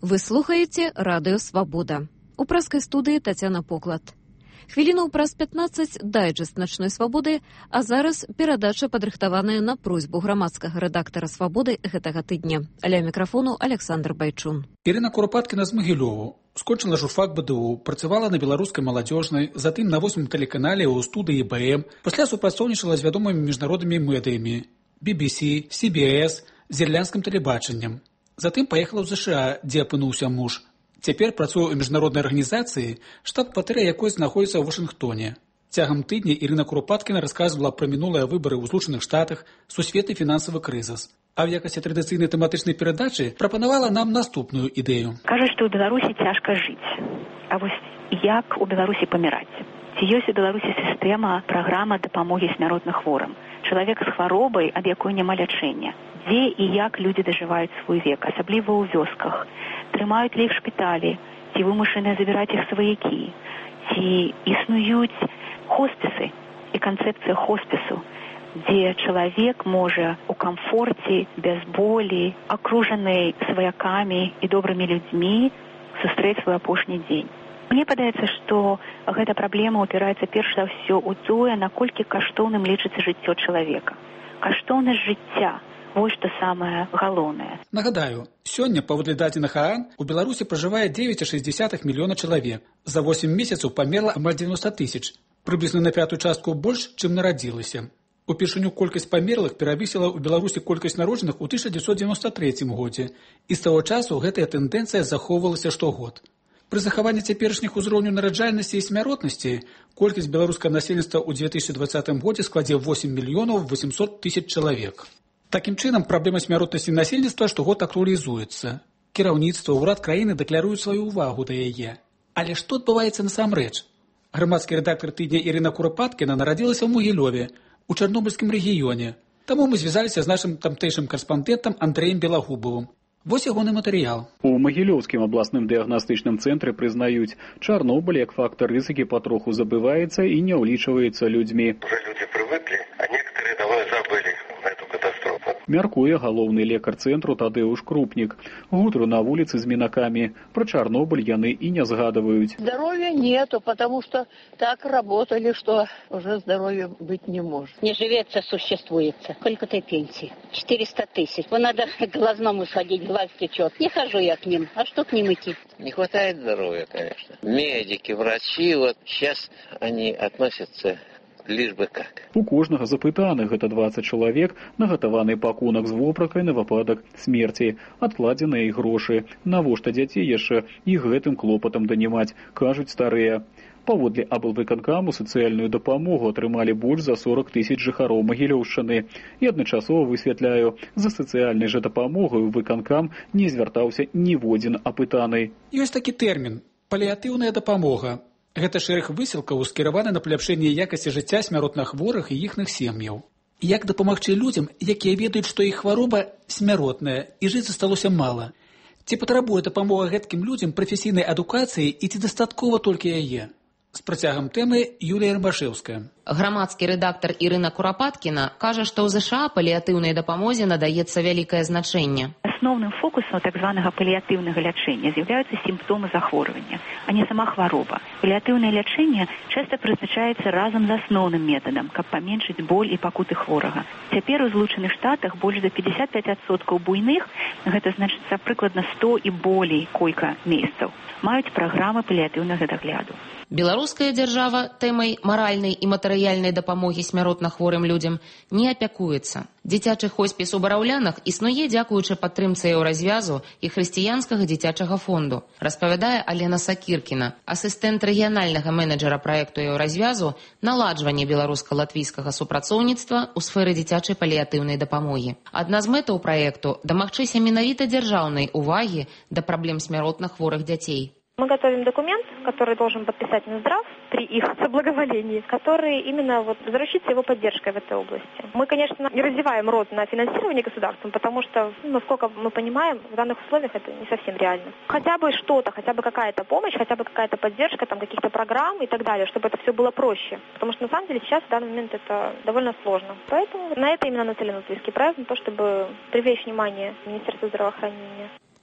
Вы слухаеце радыё «Свабода». У праскай студыі Тацяна Поклад. Хвілінаў праз 15 дайджэст начной свабоды, а зараз перадача падрыхтаваная на просьбу грамадскага рэдактара «Свабоды» гэтага тыдня. Аля мікрафону Александр Байчун. Ірына Куропаткіна з Магілёву. Скончыла журфак БДУ, працавала на беларускай маладзёжнай, затым на 8 тэлеканале ў студыі БМ, пасля супрацоўнічала з вядомымі міжнароднымі медыямі BBC, CBS, з ірландскім тэлебачаннем. Затым паехала ў ЗША, дзе апынуўся муж. Цяпер працуе ў міжнароднай арганізацыі, штаб-кватэра якой знаходзіцца ў Вашынгтоне. Цягам тыдня Ірына Куропаткіна расказвала пра мінулыя выбары ў Злучаных Штатах, сусветны фінансавы крызіс. А в якасці традыцыйнай тэматычнай перадачы прапанавала нам наступную ідэю. Кажуць, што ў Беларусі цяжка жыць. А вось як у Беларусі паміраць? Ці ёсць у Беларусі сістэма, праграма дапамогі смяротна хворым? Чалавек з хваробай, ад якой няма лячэння. Дзе і як людзі дажываюць свой век, асабліва ў вёсках? Трымаюць ли іх шпіталі? Ці вымушаныя забіраць іх сваякі? Ці існуюць хоспісы і канцэпцыя хоспісу, дзе чалавек можа у камфорце, без болі, акружаны сваякамі і добрымі людзьмі сустрэць свой апошні дзень? Мне падаецца, што гэта праблема ўпіраецца перш за ўсё ў тое, наколькі каштоўным лічыцца жыццё чалавека. Каштоўнасць жыцця. Вось што самае галоўнае. Нагадаю, сёння, паводле дадзеных ААН, у Беларусі пражывае 9,6 мільёна чалавек. За 8 месяцаў памерла амаль 90 тысяч. Прыблізна на 5 частку больш, чым нарадзілася. Упершыню колькасць памерлых перавысіла ў Беларусі колькасць народжаных у 1993 годзе. І з таго часу гэтая тэндэнцыя захоўвалася штогод. Пры захаванні цяперашніх узроўняў нараджальнасці і смяротнасці колькасць беларускага насельніцтва ў 2020 годзе складзе 8 мільёнаў 800 тысяч чалавек. Такім чынам, праблема смяротнасці насельніцтва штогод актуалізуецца. Кіраўніцтва, ўрад краіны дэкляруюць сваю ўвагу да яе. Але што адбываецца насамрэч? Грамадскі рэдактар тыдня Ірына Куропаткіна нарадзілася ў Магілёве, у Чарнобыльскім рэгіёне. Таму мы звязаліся з нашым тамтэйшым карэспандэнтам Андрэем Белагубовым. Вось ягоны матэрыял. У Магілёўскім абласным дыягнастычным цэнтры прызнаюць, Чарнобыль як фактор рызыкі патроху забываецца і не ўлічваецца людзьмі. Уже люди привыкли, а некоторые давно забыли на эту катастрофу. Мяркуе галоўны лекар цэнтру Тадэуш Крупнік. Гутру на вуліцы з мінакамі. Пра Чарнобыль яны і не згадываюць. Здоровья нету, потому что так работали, что уже здоровья быть не может. Не живется, существуется. Сколько ты пенсии? 400 тысяч. Вот надо к глазному сходить, глаз течет. Не хожу я к ним. А что к ним идти? Не хватает здоровья, конечно. Медики, врачи, вот сейчас они относятся лишь бы как. У кожнага запытаных, гэта 20 чалавек, нагатаваны пакунак з вопракай на выпадак смерці, адкладзеныя грошы. Навошта дзяцей яшчэ і гэтым клопатам данімаць, кажуць старыя. Паводле аблвыканкаму сацыяльную дапамогу атрымалі больш за 40 тысяч жыхароў Магілёўшчыны. І адначасова высвятляю, за сацыяльнай жа дапамогаю выканкам не звяртаўся ніводзін апытаны. Ёсць такі тэрмін – паліатыўная дапамога. Гэта шэраг высілкаў скіраваны на паляпшэнне якасці жыцця смяротна хворых і іхных сем'яў. Як дапамагчы людзям, якія ведаюць, што іх хвароба смяротная і жыць засталося мала? Ці патрабуе дапамога гэткім людзям прафесійнай адукацыі і ці дастаткова толькі яе? З працягам тэмы Юлія Рыбашэўская. Грамадскі рэдактар Ірына Куропаткіна кажа, што ў ЗША паліатыўнай дапамозе надаецца вялікае значэнне. Асноўным фокусам так званага паліатыўнага лячэння з'яўляюцца сімптомы захворвання, а не сама хвароба. Паліатыўнае лячэнне часта прызначаецца разам з асноўным метадам, каб паменшыць боль і пакуты хворага. Цяпер у Злучаных Штатах больш за 55% буйных, гэта значыцца прыкладна 100 і болей койка месцаў, маюць праграмы паліатыўнага дагляду. Беларуская дзяржава тэмай маральнай і матэрыяльнай дапамогі смяротна хворым людзям не апякуецца. Дзіцячы хоспіс у Бараўлянах існуе дзякуючы падтрымцы Еўразвязу і хрысціянскага дзіцячага фонду, распавядае Алена Сакіркіна, асістэнт рэгіянальнага менеджера праекту Еўразвязу наладжвання беларуска-латвійскага супрацоўніцтва ў сферы дзіцячай паліатыўнай дапамогі. Адна з мэтаў праекту – дамагчыся менавіта дзяржаўнай увагі да праблем смяротна хворых дзяцей. Мы готовим документ, который должен подписать Минздрав при их соблаговолении, который именно заручится его поддержкой в этой области. Мы, конечно, не раздеваем рот на финансирование государством, потому что, насколько мы понимаем, в данных условиях это не совсем реально. Хотя бы что-то, хотя бы какая-то помощь, хотя бы какая-то поддержка, там, каких-то программ и так далее, чтобы это все было проще. Потому что, на самом деле, сейчас в данный момент это довольно сложно. Поэтому на это именно нацелен латвийский проект, на то, чтобы привлечь внимание Министерства здравоохранения.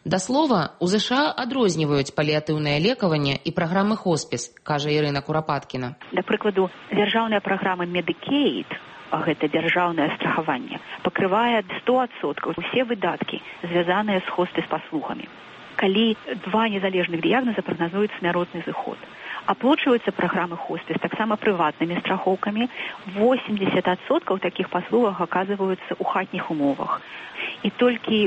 Да слова, у ЗША адрозніваюць паліатыўнае лекаванне і праграмы хоспіс, кажа Ірына Курапаткіна. Да прыкладу, дзяржаўная праграма Medicaid, гэта дзяржаўнае страхаванне, пакрывае 100% усе выдаткі, звязаныя з хоспіс-паслугамі. Калі 2 незалежных дыягназа прагназуюць смяротны зыход. Аплачваюцца праграмы хоспіс таксама прыватнымі страхоўкамі. 80% такіх паслугах аказваюцца ў хатніх умовах. І толькі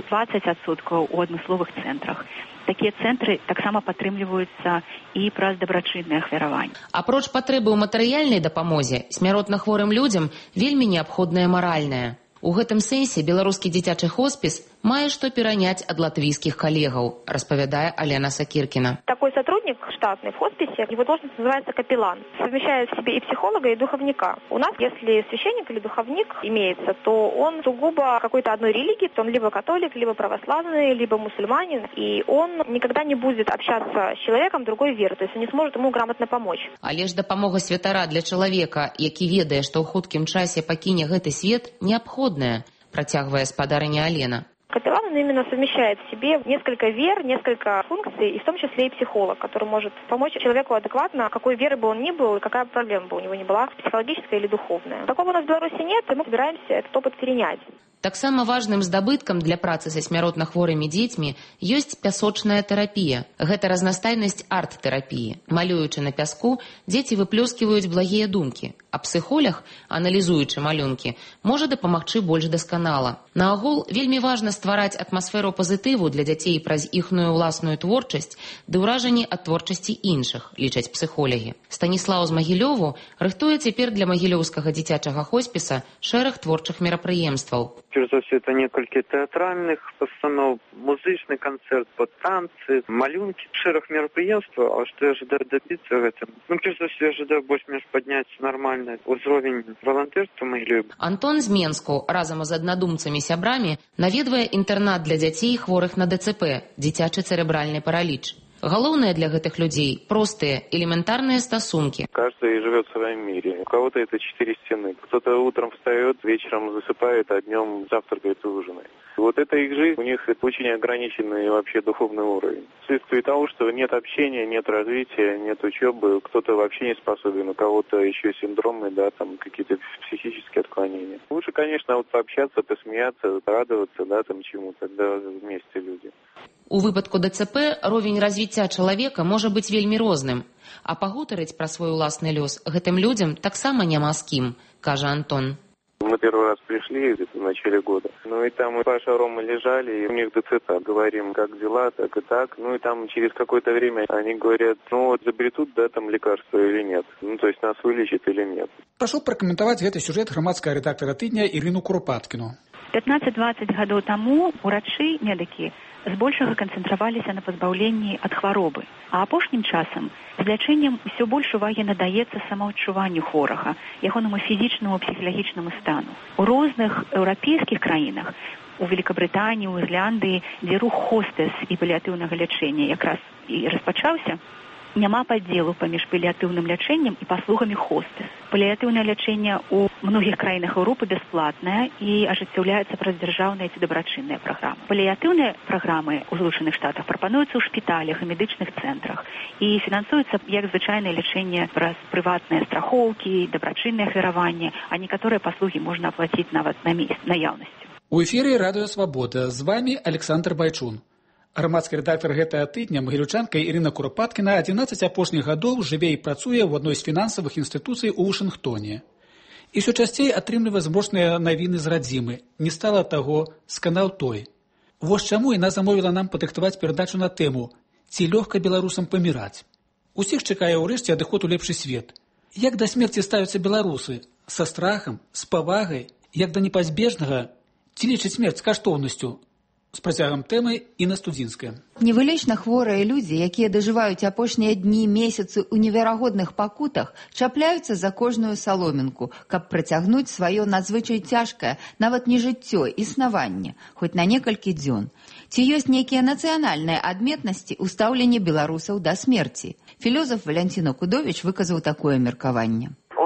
20% у адмысловых цэнтрах. Такія цэнтры таксама падтрымліваюцца і праз дабрачынныя ахвяраванні. Апроч патрэбы ў матэрыяльнай дапамозе, смяротна хворым людзям вельмі неабходная маральная. У гэтым сэнсе беларускі дзіцячы хоспіс мае што пераняць ад латвійскіх калегаў, распавядае Алена Сакіркіна. Такой сотрудник штатный в хосписе, его должность называется капеллан, совмещает в себе и психолога, и духовника. У нас, если священник или духовник имеется, то он сугубо какой-то одной религии, то он либо католик, либо православный, либо мусульманин, и он никогда не будет общаться с человеком другой веры, то есть он не сможет ему грамотно помочь. Але ж дапамога святара для чалавека, які ведае, што ў хуткім часе пакіне гэты свет, неабходная, працягвае спадарыня Алена. Капеллан, он именно совмещает в себе несколько вер, несколько функций, и в том числе и психолог, который может помочь человеку адекватно, какой веры бы он ни был, и какая проблема бы у него ни была, психологическая или духовная. Такого у нас в Беларуси нет, и мы собираемся этот опыт перенять. Таксама важным здабыткам для працы са смяротна хворымі дзецьмі ёсць пясочная тэрапія. Гэта разнастайнасць арт-тэрапіі. Малюючы на пяску, дзеці выплёсківаюць благія думкі, а псіхолог, аналізуючы малюнкі, можа дапамагчы больш дасканала. Наогул, вельмі важна ствараць атмасферу пазітыву для дзяцей праз іхную ўласную творчасць ды ўражанні ад творчасці іншых, лічаць псіхолагі. Станіслаў з Магілёву рыхтуе цяпер для магілёўскага дзіцячага хоспіса шэраг творчых мерапрыемстваў. Перш за все, это некалькі тэатральных пастаноў, музычны канцэрт, танцы, малюнкі, шэраг мерапрыемстваў. А што я ожидаю добиться гэтым? Перш за все, я ожидаю больш-менш падняць нармальны ўзровень валантэрства Магілёве. Антон з Менску разам з аднадумцамі-сябрамі наведвае інтэрнат для дзяцей хворых на ДЦП, дзіцячы цэрэбральны параліч. Галоўнае для гэтых людзей – простыя, элементарные стасунки. Каждый живет в своем мире. У кого-то это 4 стены. Кто-то утром встает, вечером засыпает, а днем завтракает и ужинает. Вот это их жизнь, у них это очень ограниченный вообще духовный уровень. Вследствие того, что нет общения, нет развития, нет учебы, кто-то вообще не способен, у кого-то еще синдромы, да, там какие-то психические отклонения. Лучше, конечно, вот пообщаться, посмеяться, радоваться, да, там чему-то, да, вместе люди. У выпадку ДЦП ровень развіцця чалавека можа быць вельмі розным, а пагутарыць пра свой уласны лёс гэтым людзям таксама няма з кім, кажа Антон. Мы первый раз пришли где-то в начале года. И там Паша, Рома лежали, и у них ДЦП. Говорим, как дела, так и так. И там через какое-то время они говорят, забретут, да, там лекарства или нет. То есть нас вылечат или нет. Прошу прокомментовать этот сюжет громадского редактора «Тыдня» Ирину Куропаткину. 15-20 гадоў таму урачы, медыкі, збольшага канцэнтраваліся на пазбаўленні ад хваробы. А апошнім часам з лячэннем усё больш увагі надаецца самаадчуванню хворага, ягонаму фізічнаму псіхалагічнаму стану. У розных еўрапейскіх краінах, у Великабрытаніі, у Ірландыі, дзе рух хоспіс і паліатыўнага лячэння якраз і распачаўся, няма падзелу паміж паліатыўным лячэннем і паслугамі хоспіс. Паліатыўнае лячэнне ў многіх краінах Еўропы бясплатнае і ажыццяўляецца праз дзяржаўныя ці дабрачынныя праграмы. Паліатыўныя праграмы ў Злучаных Штатах прапануюцца ў шпіталях і медычных цэнтрах і фінансуюцца як звычайнае лячэнне праз прыватныя страхоўкі, дабрачынныя ахвяраванні, а некаторыя паслугі можна аплаціць нават на месяц наяўнасцю. У эфіры Радыё Свабода. З вами Александр Байчун. Грамадскі рэдактар гэтага тыдня магілючанка Ірына Куропаткіна 11 апошніх гадоў жыве і працуе ў адной з фінансавых інстытуцый у Вашынгтоне. І ўсё часцей атрымлівае змрочныя навіны з радзімы. Не стала таго, сканаў той. Вось чаму яна замовіла нам падрыхтаваць перадачу на тэму «Ці лёгка беларусам паміраць?». Усіх чакае ўрэшце адыход у лепшы свет. Як да смерці ставяцца беларусы? Са страхам, з павагай, як да непазбежнага? Ці лічаць смерць каштоўнасцю? З працягам тэмы Інна Студзінская. Невылечна хворыя людзі, якія дажываюць апошнія дні, месяцы ў неверагодных пакутах, чапляюцца за кожную саломінку, каб працягнуць сваё надзвычай цяжкае, нават не жыццё, існаванне, хоць на некалькі дзён. Ці ёсць нейкія нацыянальныя адметнасці ў стаўленні беларусаў да смерці? Філёзаф Валянціна Кудовіч выказаў такое меркаванне. У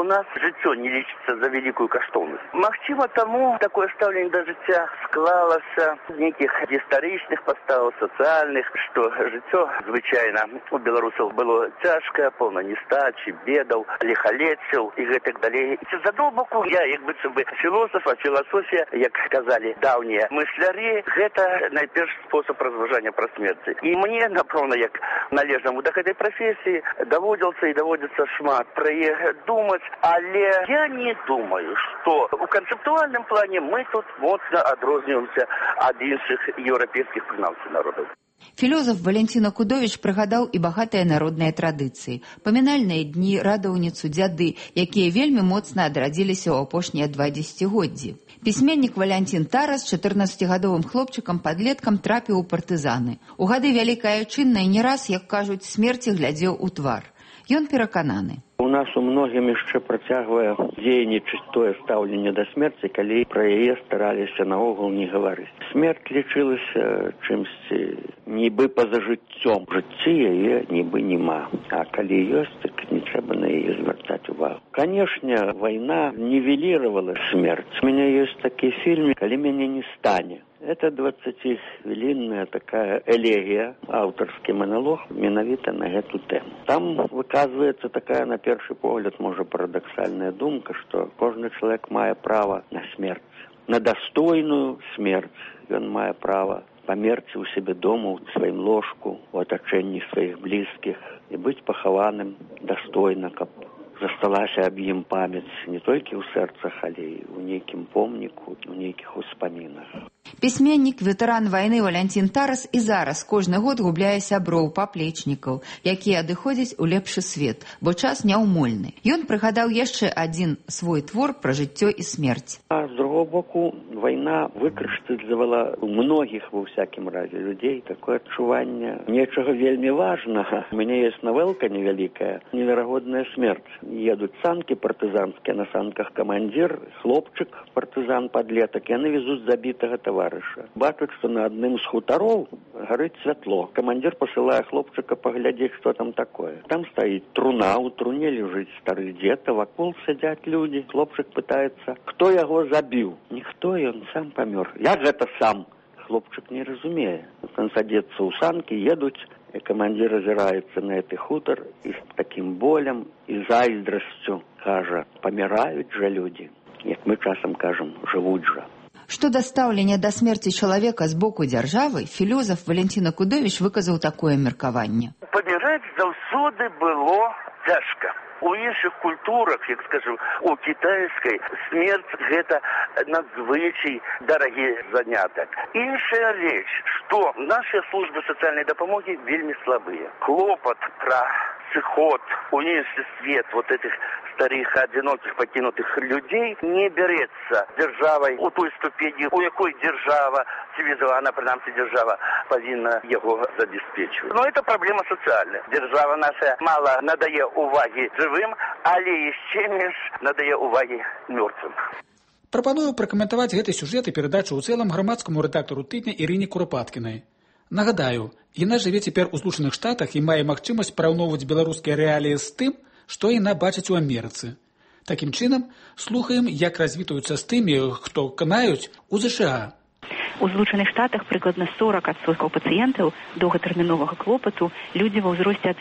нас жыццё не лічыцца за вялікую каштоўнасць. Магчыма, таму такое стаўленне да жыцця склалася з нейкіх гістарычных паставаў, сацыяльных, што жыццё звычайна у беларусаў было цяжкае, поўна нестачы, бедаў, лихалеццяў і гэтак далей. З аднаго боку, я як быццам бы філосаф, а філасофія, як казалі даўнія мысляры, гэта найперш спосаб разважання пра смерці. І мне, напэўна, як належнаму да гэтай прафесіі, даводзіцца шмат пра яе думаць, але я не думаю, што у канцэптуальным плане мы тут моцна адрозніваемся ад іншых еўрапейскіх прынамсі народаў. Філёзаф Валентина Кудовіч прыгадаў і багатыя народныя традыцыі, памінальныя дні, радаўніцу, дзяды, якія вельмі моцна адрадзіліся ў апошнія 2 дзесяцігоддзі. Пісьменнік Валентин Тарас 14-гадовым хлопчыкам-падлеткам трапіў у партызаны. У гады Вялікай Айчыннай не раз, як кажуць, смерці глядзеў у твар. Ён перакананы. У нас у многім яшчэ працягвае дзейнічаць тое стаўленне да смерці, калі пра яе стараліся наогул не гаварыць. Смерць лічылася чымсьці нібы па-за жыццём. Жыцці яе нібы нема. А калі ёсць, так не трэба на яе звяртаць увагу. Канешне, вайна нівеліравала смерць. У мяне ёсць такі фільм «Калі мяне не стане». Это 20-хвилинная такая элегия, авторский монолог, менавіта на эту тему. Там выказывается такая, на первый погляд, может, парадоксальная думка, что кожны человек мае право на смерть, на достойную смерть. Он мае право померці у себе дома, у сваім ложку, у оточении своих близких и быть похованным достойно, каб засталася аб ім памяць не толькі ў сэрцах, але і ў нейкім помніку, у нейкіх успамінах. Пісьменнік, ветэран вайны Валентин Тарас і зараз кожны год губляе сяброў, паплечнікаў, якія адыходзяць у лепшы свет, бо час няўмольны. Ён прыгадаў яшчэ адзін свой твор пра жыццё і смерць. А з другого боку, вайна выкрышталізавала у многіх, ва ўсякім разе, людзей такое адчуванне нечага вельмі важнага. У мяне ёсць навелка невялікая «Неверагодная смерць». Едуць санкі партызанскія, на санках камандзір, хлопчык, партызан-падлетак, яны везуць забітага таварыша. Бачаць, што на адным з хутароў гарыць святло. Камандзір пасылае хлопчыка паглядзець, што там такое. Там стаіць труна, у труне лежыць стары дзед, а вакол сядзяць людзі. Хлопчык пытаецца, хто яго забіў. Ніхто, ён сам памёр. Як гэта сам? Хлопчык не разумее. Ён садзецца ў санкі, едуць, и командир озирается на этот хутор и с таким болем и зайздростью кажа, помирают же люди, як мы часам кажем, живут же. Што да стаўлення да смерці чалавека з боку дзяржавы, філёзаф Валентина Кудовіч выказаў такое меркаванне. Паміраць заўсёды было цяжка. У іншых культурах, як скажем, у кітайскай, смерць гэта надзвычай дарагі занятак. Іншая рэч, што нашыя службы сацыяльнай дапамогі вельмі слабыя. Клопат пра сыход у іншы свет вот этих старых, одиноких, покинутых людей не берется державой у той ступени, у якой держава, цивилизованная, принамсі, держава повинна его забеспечивать. Но это проблема социальная. Держава наша мало надае уваги живым, але еще меньше надае уваги мертвым. Прапаную пракаментаваць гэты сюжэт і перадачу ў цэлым грамадскаму рэдактару тыдня Ірыне Куропаткінай. Нагадаю, яна жыве цяпер у Злучаных Штатах і мае магчымасць параўноўваць беларускія рэаліі з тым, што яна бачыць у Амерыцы. Такім чынам, слухаем, як развітваюцца з тымі, хто канаюць у ЗША. У Злучаных Штатах прыкладна 40% пацыентаў доўгатэрміновага клопату людзі ва ўзросце ад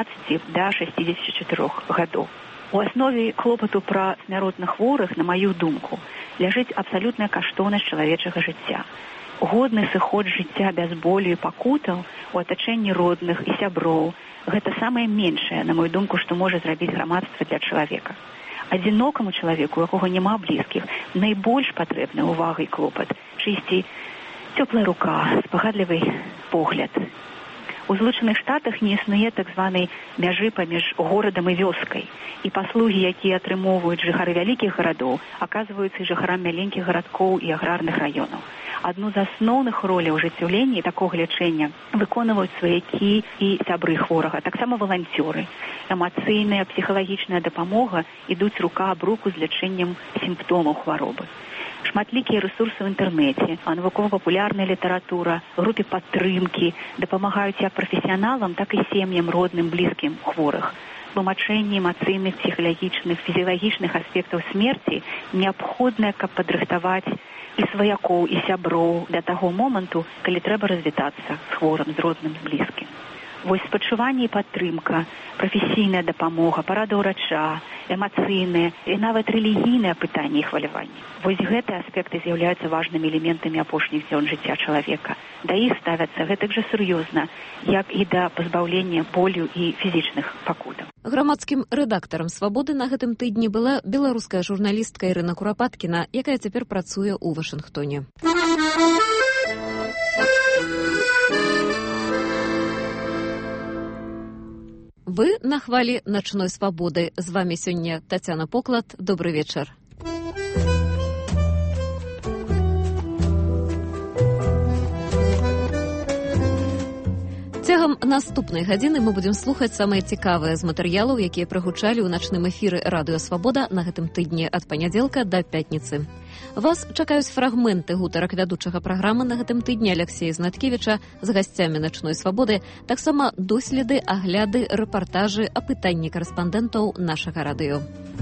18 да 64 гадоў. У аснове клопату пра смяротных хворых, на маю думку, ляжыць абсалютная каштоўнасць чалавечага жыцця. Годны сыход жыцця без болю і пакутаў у атачэнні родных і сяброў – гэта самае меншае, на мою думку, што можа зрабіць грамадства для чалавека. Адзінокаму чалавеку, у якога няма блізкіх, найбольш патрэбна ўвага і клопат, чысцей цёплая рука, спагадлівы погляд. У Злучаных Штатах не існуе так званай мяжы паміж горадам і вёскай, і паслугі, якія атрымоўваюць жыхары вялікіх гарадоў, аказваюцца і жыхарам маленькіх гарадкоў і аграрных раёнаў. Адну з асноўных роляў ажыццяўлення такога лячэння выконваюць сваякі і сябры хворага, таксама валанцёры. Эмацыйная, псіхалагічная дапамога ідуць рука аб руку з лячэннем сімптомаў хваробы. Шматлікія рэсурсы ў інтэрнэце, навукова-папулярная літаратура, групе падтрымкі дапамагаюць як прафесіяналам, так і сем'ям, родным, блізкім хворых. тлумачэнне эмацыйных, псіхалагічных, фізіялагічных аспектаў смерці неабходна, каб падрыхтаваць і сваякоў, і сяброў да таго моманту, калі трэба развітацца з хворым, з родным, з блізкім. Вось спачуванне і падтрымка, прафесійная дапамога, парада ўрача, эмацыйныя і нават рэлігійныя пытанні і хваляванні. Вось гэтыя аспекты з'яўляюцца важнымі элементамі апошніх дзён жыцця чалавека. Да іх ставяцца гэтак жа сур'ёзна, як і да пазбаўлення болю і фізічных пакутаў. Грамадскім рэдактарам «Свабоды» на гэтым тыдні была беларуская журналістка Ірына Курапаткіна, якая цяпер працуе ў Вашынгтоне. Вы на хвалі начной свабоды. З вами сёння Тацяна Поклад. Добрый вечар. Цягам наступнай гадзіны мы будзем слухаць самыя цікавыя з матэрыялаў, якія прагучалі ў начным эфіры радыё «Свабода» на гэтым тыдні ад панядзелка да пятніцы. Вас чакаюць фрагменты гутарак вядучага праграмы на гэтым тыдні Алексея Знаткевіча з гасцямі начной свабоды, таксама доследы, агляды, рэпартажы, апытанні карэспандэнтаў нашага радыё.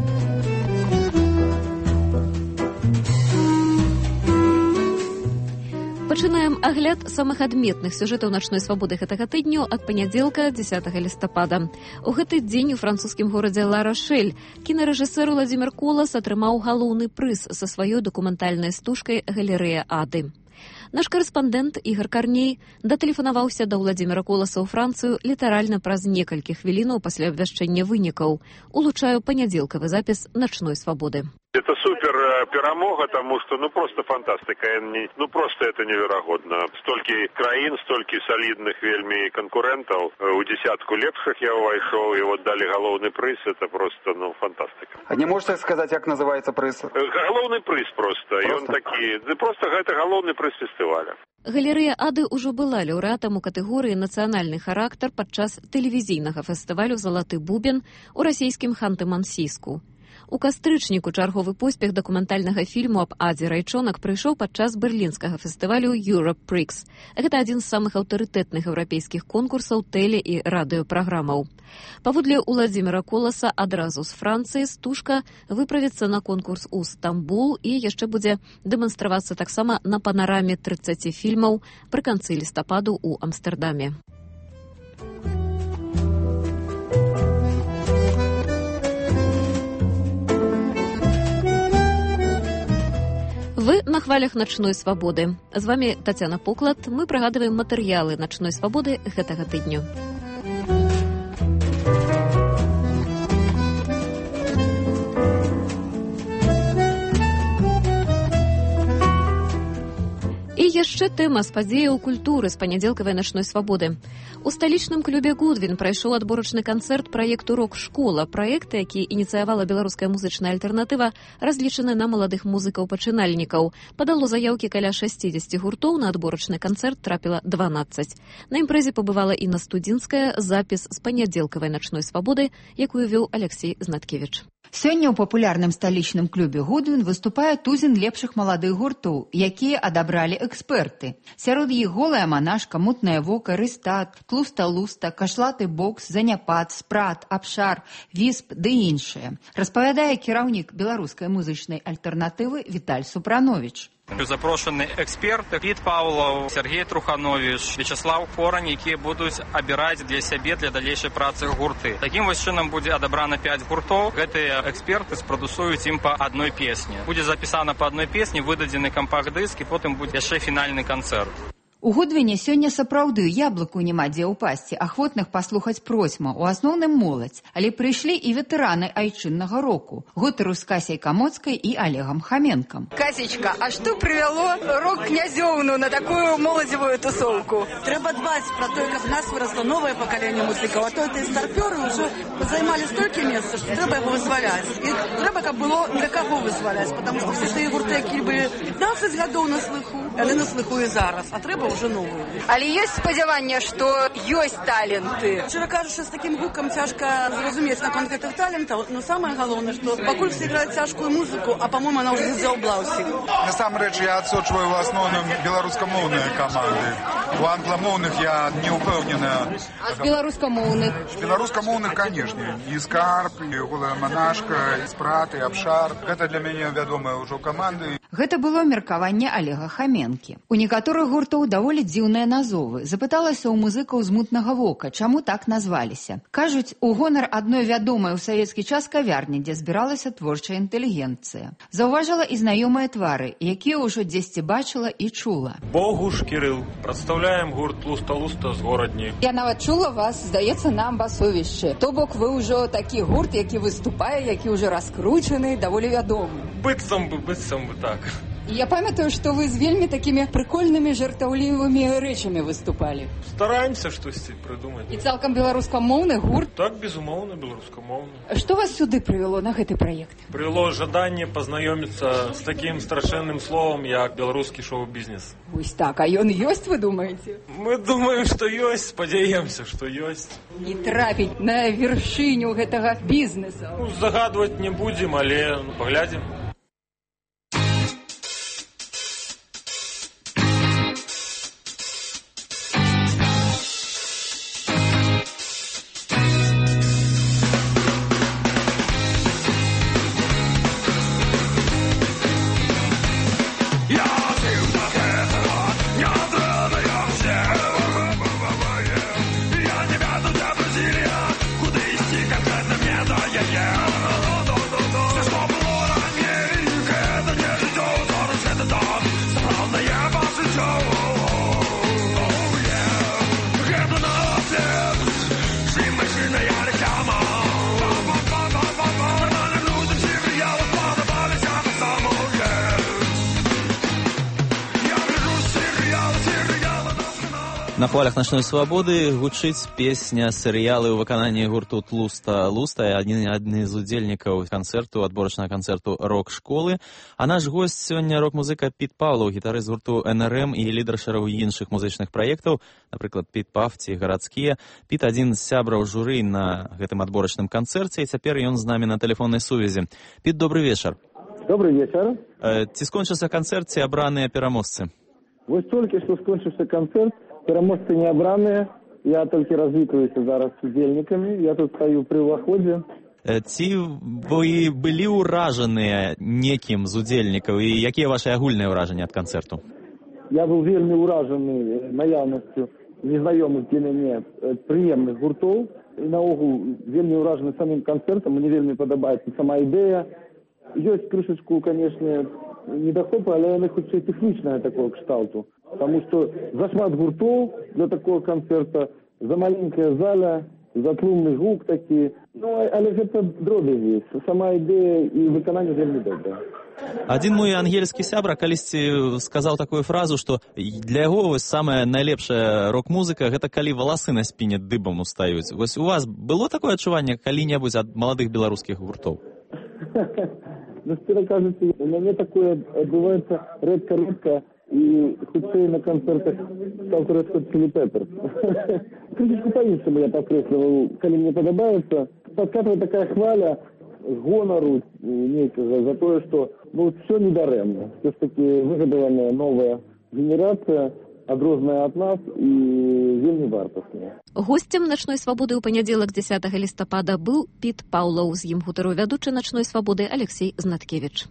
Пачынаем агляд самых адметных сюжэтаў начной свабоды гэтага тыдню ад панядзелка 10 лістапада. У гэты дзень у французскім горадзе Ла-Рошэль кінарэжысэр Уладзімір Колас атрымаў галоўны прыз са сваёй дакументальнай стужкай «Галерэя Ады». Наш карэспандэнт Ігар Карней датэлефанаваўся да Уладзіміра Коласа ў Францыю літаральна праз некалькі хвілінаў пасля абвяшчэння вынікаў. Улучаю панядзелкавы запіс начной свабоды. Это супер перамога, тому что просто фантастика. Просто это неверагодна. Столькі краін, столькі солидных вельмі конкурентаў. У десятку лепшых я увайшоў, и вот дали галоўны прыз. Это просто, фантастика. А не можете сказать, как называется прыз? Галоўны прыз просто. И он такі, просто гэта галоўны прыз фестываля. Галерэя Ады ўжо была лаўрэатам у катэгорыі «Нацыянальны характар» падчас тэлевізійнага фестывалю «Залаты бубен» у расійскім Ханты-Мансійску. У кастрычніку чарговы поспех дакументальнага фільму аб Адзе Райчонак прыйшоў падчас берлінскага фестывалю Europe Prix. Гэта адзін з самых аўтарытэтных еўрапейскіх конкурсаў тэле- і радыёпраграмаў. Паводле Уладзіміра Коласа адразу з Францыі стужка выправіцца на конкурс у Стамбул і яшчэ будзе дэманстравацца таксама на панараме 30 фільмаў пры канцы лістападу ў Амстэрдаме. Вы на хвалях начной свабоды. З вами Тацяна Поклад. Мы прыгадваем матэрыялы начной свабоды гэтага тыдню. І яшчэ тэма з падзеяў культуры з панядзелкавай начной свабоды. У сталічным клубе «Гудвін» прайшоў адборачны канцэрт праекту «Рок-школа». Праект, які ініцыявала беларуская музычная альтэрнатыва, разлічаны на маладых музыкаў-пачынальнікаў. Падало заяўкі каля 60 гуртоў, на адборачны канцэрт трапіла 12. На імпрэзе пабывала Інна Студзінская, запіс з панядзелкавай начной свабоды, якую вёў Алексей Знаткевіч. Сёння ў папулярным сталічным клубе «Гудвін» выступае тузін лепшых маладых гуртоў, якія адабралі эксперты. Сярод іх голая манашка, мутнае вока, рыстат, тлуста-луста, кашлаты бокс, заняпад, спрат, абшар, вісп ды іншыя. Распавядае кіраўнік беларускай музычнай альтэрнатывы Віталь Супрановіч. Запрошаны эксперты Піт Паўлаў, Сергей Труханович, Вячеслав Корань, якія будуць абіраць для сябе для далейшай працы гурты. Такім вось чынам будзе адабрана 5 гуртоў. Гэтыя эксперты спрадусуюць ім па адной песні. Будзе запісана па адной песні, выдадзены кампакт-дыск, і потым будзе яшчэ фінальны канцэрт. У Гудвіне сёння сапраўды яблыку няма дзе ўпасці, ахвотных паслухаць просьма, у асноўным моладзь, але прыйшлі і ветэраны айчыннага року, гутару з Касяй Камоцкай і Олегам Хаменкам. Касечка, а што прывяло рок-князёўну на такую моладзевую тусовку? Трэба дбаць пра тое, каб нас вырасло новае пакаленне музыкаў, а то тыя старпёры ўжо займалі столькі месца, што трэба яго вызваляць. І трэба, каб было для каго вызваляць, потому што все тыя гурты, якія былі 15 гадоў на слыху, яны на слыху і зараз, а трэба уже новую. Але ёсць спадзяванне, што ёсць таленты. Шчыра кажучы, з такім гукам цяжка зразумець наконт гэтых талентаў, но самае галоўнае, што пакуль все іграюць цяжкую музыку, а па-мому она ўжо задзяўбла ўсіх. Насамрэч я адсочваю ў асноўным беларускамоўныя каманды. У англомовных я не упэўнены. А з беларускамоўных? З беларускамоўных, канешне. І скарб, і голая манашка, і спрат, і абшар. Гэта для мяне вядомыя ўжо каманды. Гэта было меркаванне Олега Хаменкі. У некаторых гуртоў даволі дзіўныя назовы. Запыталася ў музыкаў з мутнага вока, чаму так назваліся. Кажуць, у гонар адной вядомай у савецкі час кавярні, дзе збіралася творчая інтэлігенцыя. Заўважыла і знаёмыя твары, якія ўжо дзесьці бачыла і чула. Богуш Кірыл. Прадстаўляем гурт Луста-Луста з Горадні. Я нават чула вас, здаецца, на амбасовішчы. То бок вы ўжо такі гурт, які выступае, які ўжо раскручаны, даволі вядомы. Быццам бы так. Я памятаю, што вы з вельмі такімі прыкольнымі жартаўлівымі рэчамі выступалі. Стараемся штосьці прыдумаць. І цалкам беларускамоўны гурт? Так, безумоўна, беларускамоўны. Што вас сюды прывяло на гэты праект? Прывяло жаданне пазнаёміцца з такім страшэнным словам, як беларускі шоу-бізнес. Вось так, а ён ёсць, вы думаеце? Мы думаем, што ёсць, спадзяемся, што ёсць. І трапіць на вяршыню гэтага бізнеса. Загадваць не будзем, але паглядзім. На хвалях начной свободы гучыць песня серыялы ў выкананні гурту Луста-Луста, адзін з удзельнікаў канцэрту, адборачнага канцэрту рок-школы. А наш госць сёння рок-музыка Піт Паўлаў, гітарыст гурту НРМ і лідар шэрагу іншых музычных праектаў, напрыклад, Піт Паф ці гарадскія. Піт адзін з сябраў журы на гэтым адборачным канцэрце, і цяпер ён з намі на тэлефоннай сувязі. Піт, добрый вечар. Добрый вечар. Ці скончыўся канцэрт, ці абраныя пераможцы? Вось толькі што скончыўся канцэрт. Пераможцы не абраныя, я толькі развітваюся зараз з удзельнікамі, я тут стаю пры ўваходзе. Ці вы былі ўражаныя некім з удзельнікаў і якія вашы агульныя ўражанні ад канцэрту? Я быў вельмі ўражаны наяўнасцю незнаёмых для мяне прыемных гуртоў. І наогул вельмі ўражаны самым канцэртам, мне вельмі падабаецца сама ідэя. Ёсць крышачку, канешне, недахопы, але яны хутчэй тэхнічнага такого кшталту. Потому что зашмат гуртов для такого концерта, за маленькая зала, за тлумный гук такі. Ну, але гэта дробязі. Сама ідэя і выкананне вельмі добрае. Адзін мой ангельскі сябра калісьці сказаў такую фразу, што для яго вось самая найлепшая рок-музыка гэта калі валасы на спіне дыбам устаюць. Вось у вас было такое адчуванне калі-небудзь ад маладых беларускіх гуртоў? Ну, шчыра кажучы, у мяне такое адбываецца рэдка-рэдка. І хутчэй на канцэртах South Red Hot Chili Peppers. Крышечку по-іншаму я падкрэсліваў, калі мне падабаецца. Падкатвае такая хваля гонару нейкага за тое, што все недарэмна. Все ж таки выгадаваная новая генерацыя, адрозная ад нас і вельмі вартасная. Госцем начной свабоды ў панядзелак 10 лістапада быў Піт Паўлаў, з ім гутарыў вядучы начной свабоды Алексей Знаткевич.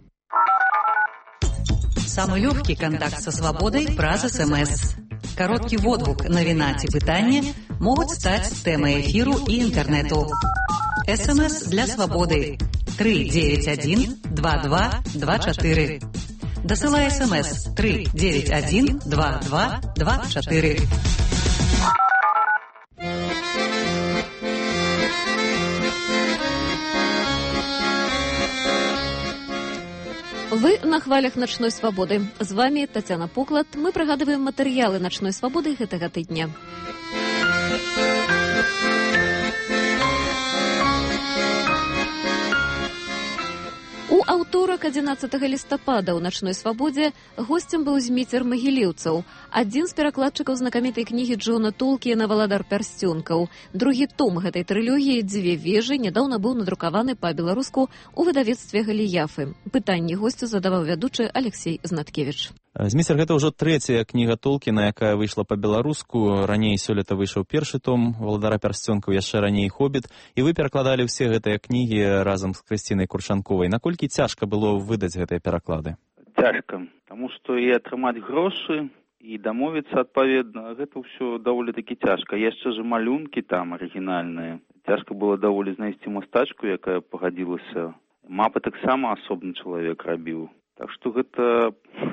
Самый легкий контакт со свободой праз СМС. Короткий водгук навіна ці пытання могуць стаць тэмай эфіру і інтэрнэту. СМС для свободы 391 2224. Дасылай СМС 391 2224. Вы на хвалях начной свабоды. З вами Тацяна Поклад. Мы прыгадваем матэрыялы начной свабоды гэтага тыдня. У аўторак 11 лістапада ў начной свабодзе госцем быў Зміцер Магілеўцаў, адзін з перакладчыкаў знакамітай кнігі Джона Толкіена «Валадар пярсцёнкаў». Другі том гэтай трылогіі «Дзве вежы» нядаўна быў надрукаваны па-беларуску ў выдавецтве Галіяфы. Пытанні госцю задаваў вядучы Алексей Знаткевич. Зміцер, гэта ўжо трэцяя кніга Толкіна, якая выйшла па-беларуску. Раней сёлета выйшаў першы том «Валадара пярсцёнкаў», яшчэ раней «Хобіт». І вы перакладалі ўсе гэтыя кнігі разам з Крысцінай Курчанковай. Наколькі цяжка было выдаць гэтыя пераклады? Цяжка, таму што і атрымаць грошы, і дамовіцца адпаведна, гэта ўсё даволі такі цяжка. Яшчэ ж малюнкі там арыгінальныя. Цяжка было даволі знайсці мастачку, якая пагадзілася. Мапы таксама асобны чалавек рабіў. Так што гэта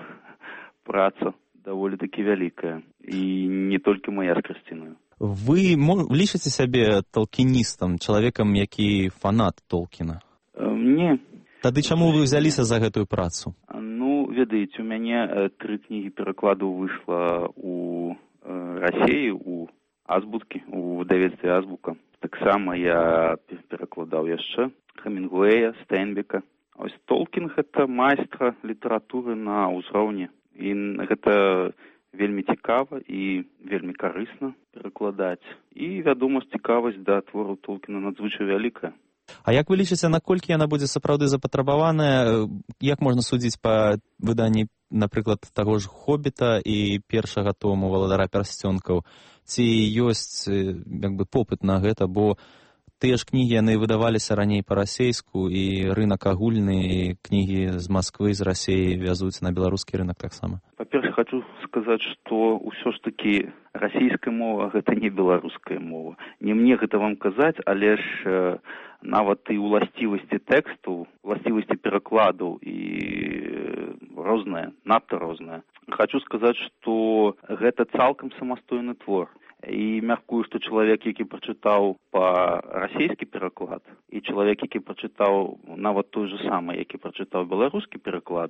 праца даволі-такі вялікая. І не толькі моя з Крысцінаю. Вы лічыце сябе толкіністам, чалавекам, які фанат Толкіна? Не. Тады чаму вы ўзяліся за гэтую працу? Ну, ведаеце, у мяне 3 кнігі перакладу выйшла у Расіі, у Азбукі, у выдавецтве Азбука. Таксама я перакладаў яшчэ Хемінгуэя, Стэнбека. Ось Толкін – гэта майстра літаратуры на ўзроўні. І гэта вельмі цікава і вельмі карысна перакладаць. І, вядома, цікавасць да твору Толкіна надзвычай вялікая. А як вы лічыце, наколькі яна будзе сапраўды запатрабаваная? Як можна судзіць па выданні, напрыклад, таго ж «Хобіта» і першага тому «Валадара пярсцёнкаў»? Ці ёсць попыт на гэта, бо тыя ж кнігі, яны выдаваліся раней па-расейску, і рынак агульны, і кнігі з Масквы, з Расіі вязуць на беларускі рынак таксама. Па-першае, хочу сказаць, што ўсё ж такі расійская мова – гэта не беларуская мова. Не мне гэта вам казаць, але ж нават і уласцівасці тэксту, уласцівасці перакладу і розныя, надта розныя. Хочу сказаць, што гэта цалкам самастойны твор. І мяркую, што чалавек, які прачытаў па-расейскі пераклад, і чалавек, які прачытаў нават той же самы, які прачытаў беларускі пераклад,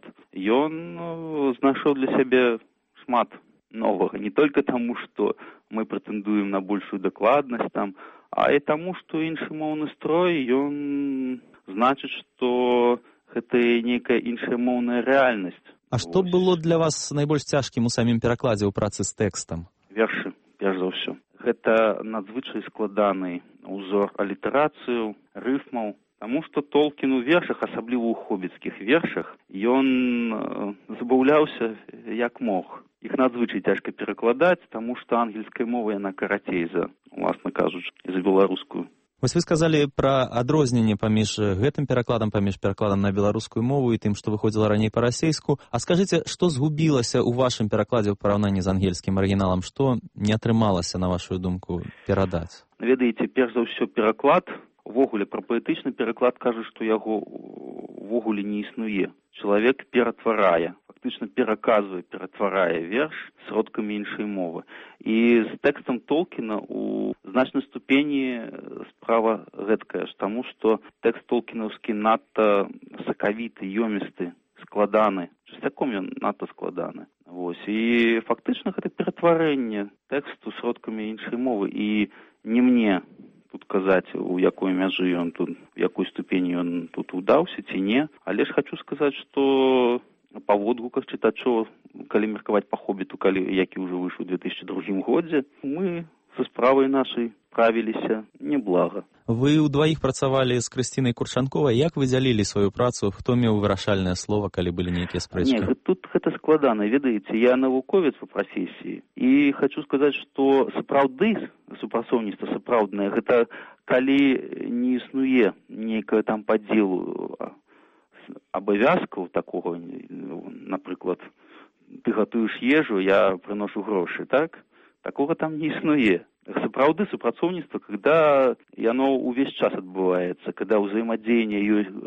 ён знайшоў для сябе шмат новага. Не толькі таму, што мы прэтэндуем на большую дакладнасць там, а і таму, што іншы моўны строй, ён значыць, што гэта нейкая іншая моўная рэальнасць. А што было для вас найбольш цяжкім у самім перакладзе ў працы з тэкстам? Вершы. Перш за ўсё. Гэта надзвычай складаны ўзор алітэрацыю, рыфмаў, таму што Толкін у вершах, асабліва ў хобіцкіх вершах, ён забаўляўся як мог. Іх надзвычай цяжка перакладаць, таму што ангельская мова яна карацей за, уласна кажучы, за беларускую. Вось вы сказалі пра адрозненне паміж гэтым перакладам, паміж перакладам на беларускую мову і тым, што выходзіла раней па-расейску. А скажыце, што згубілася ў вашым перакладзе ў параўнанні з ангельскім арыгіналам? Што не атрымалася, на вашу думку, перадаць? Ведаеце, перш за ўсё пераклад, увогуле пра паэтычны пераклад кажа, што яго увогуле не існуе. Чалавек ператварае, фактычна пераказвае, ператварае верш сродкамі іншай мовы. І з тэкстам Толкіна у значнай ступені справа гэткая ж, таму што тэкст толкінаўскі надта сакавіты, ёмісты, складаны. Часцяком ён надта складаны. Вось. І фактычна гэта ператварэнне тэксту сродкамі іншай мовы. І не мне тут казаць, у якой мяжы ён тут, у якой ступені ён тут удаўся ці не. Але ж хочу сказаць, што па водгуках чытачоў, калі меркаваць па «Хобіту», які ўжо выйшаў у 2002 годзе, мы са справай нашай правіліся неблага. Вы ўдваіх працавалі з Крысцінай Курчанковай. Як вы дзялілі сваю працу? Хто меў вырашальнае слова, калі былі нейкія спрэчкі? Не, тут гэта складана. Ведаеце, я навуковец па прафесіі. І хочу сказаць, што сапраўды супрацоўніцтва сапраўднае, гэта калі не існуе нейкага там падзелу абавязкаў такога, напрыклад, ты гатуеш ежу, я прыношу грошы, так? Такога там не існуе. Сапраўды супрацоўніцтва, когда яно ўвесь час адбываецца, когда ўзаемадзеянне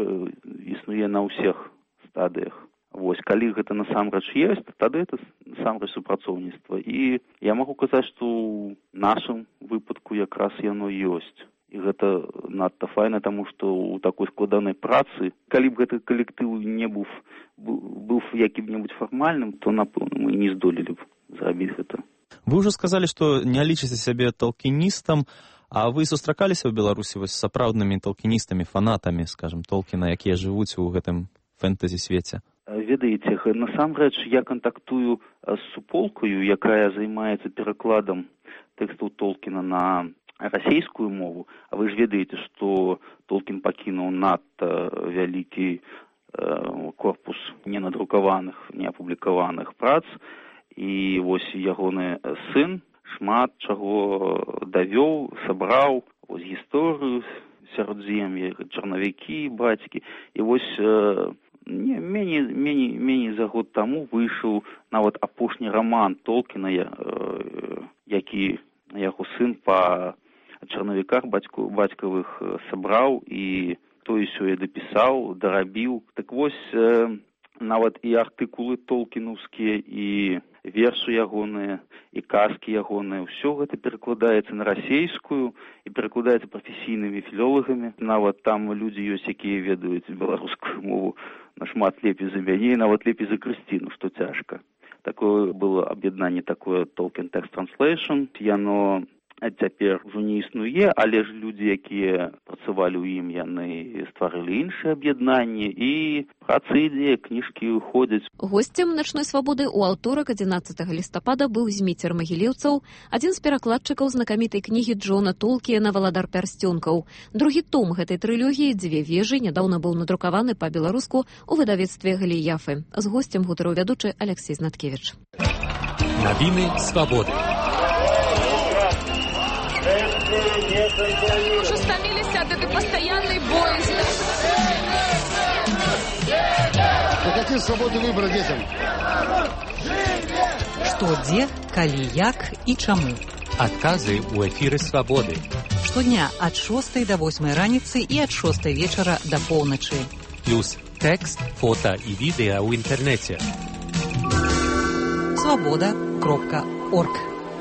існуе на ўсіх стадыях. Вось, калі гэта насамрэч ёсць, тады это насамрэч супрацоўніцтва. І я магу казаць, што ў нашым выпадку якраз яно ёсць. І гэта надта файна, таму што ў такой складанай працы, калі б гэты калектыў не быў якім-небудзь фармальным, то, напэўна, мы не здолелі б зрабіць гэта. Вы ўжо сказалі, што не лічыце сябе толкіністам, а вы сустракаліся ў Беларусі вось сапраўднымі толкіністамі, фанатамі, скажам, Толкіна, якія жывуць у гэтым фэнтэзі-свеце? Ведаеце, насамрэч я кантактую з суполкаю, якая займаецца перакладам тэкстаў Толкіна на расійскую мову, а вы ж ведаеце, што Толкін пакінуў надта вялікі корпус ненадрукаваных, неапублікаваных прац, і вось ягоны сын шмат чаго давёў, сабраў, вось гісторыю сяродзем'я, чарнавікі, бацькі, і вось меней за год таму выйшаў нават апошні раман Толкіна, які яго сын па чарнавіках бацькавых сабраў і той сёе дапісаў, дарабіў. Так вось, нават і артыкулы толкінаўскія, і вершы ягоныя, і казкі ягоныя, ўсё гэта перакладаецца на расейскую і перакладаецца прафесійнымі філолагамі. Нават там людзі ёсць, якія ведаюць беларускую мову нашмат лепей за мяне, і нават лепей за Крысціну, што цяжка. Такое было аб'яднанне, такое Tolkien Text Translation. Яно цяпер ўжо не існуе, але ж людзі, якія працавалі ў ім, яны стварылі іншыя аб'яднанні, і праца ідзе, кніжкі выходзяць. Госцем «Начной свабоды» у аўторак 11 лістапада быў Зміцер Магілеўцаў, адзін з перакладчыкаў знакамітай кнігі Джона Толкіена «Валадар пярсцёнкаў». Другі том гэтай трылогіі «Дзве вежы» нядаўна быў надрукаваны па-беларуску ў выдавецтве Галіяфы. З госцем гутарыў вядучы Алексей Знаткевіч. Навіны свабоды. Уже стомились от этой постоянной боязни. Какие свободы выбора детям? Што, дзе, калі, як і чаму. Адказы ў эфіры свабоды. Штодня ад 6 до 8 раніцы і ад 6 вечара до поўначы. Плюс тэкст, фота і відэа ў інтэрнэце. Свабода.орг.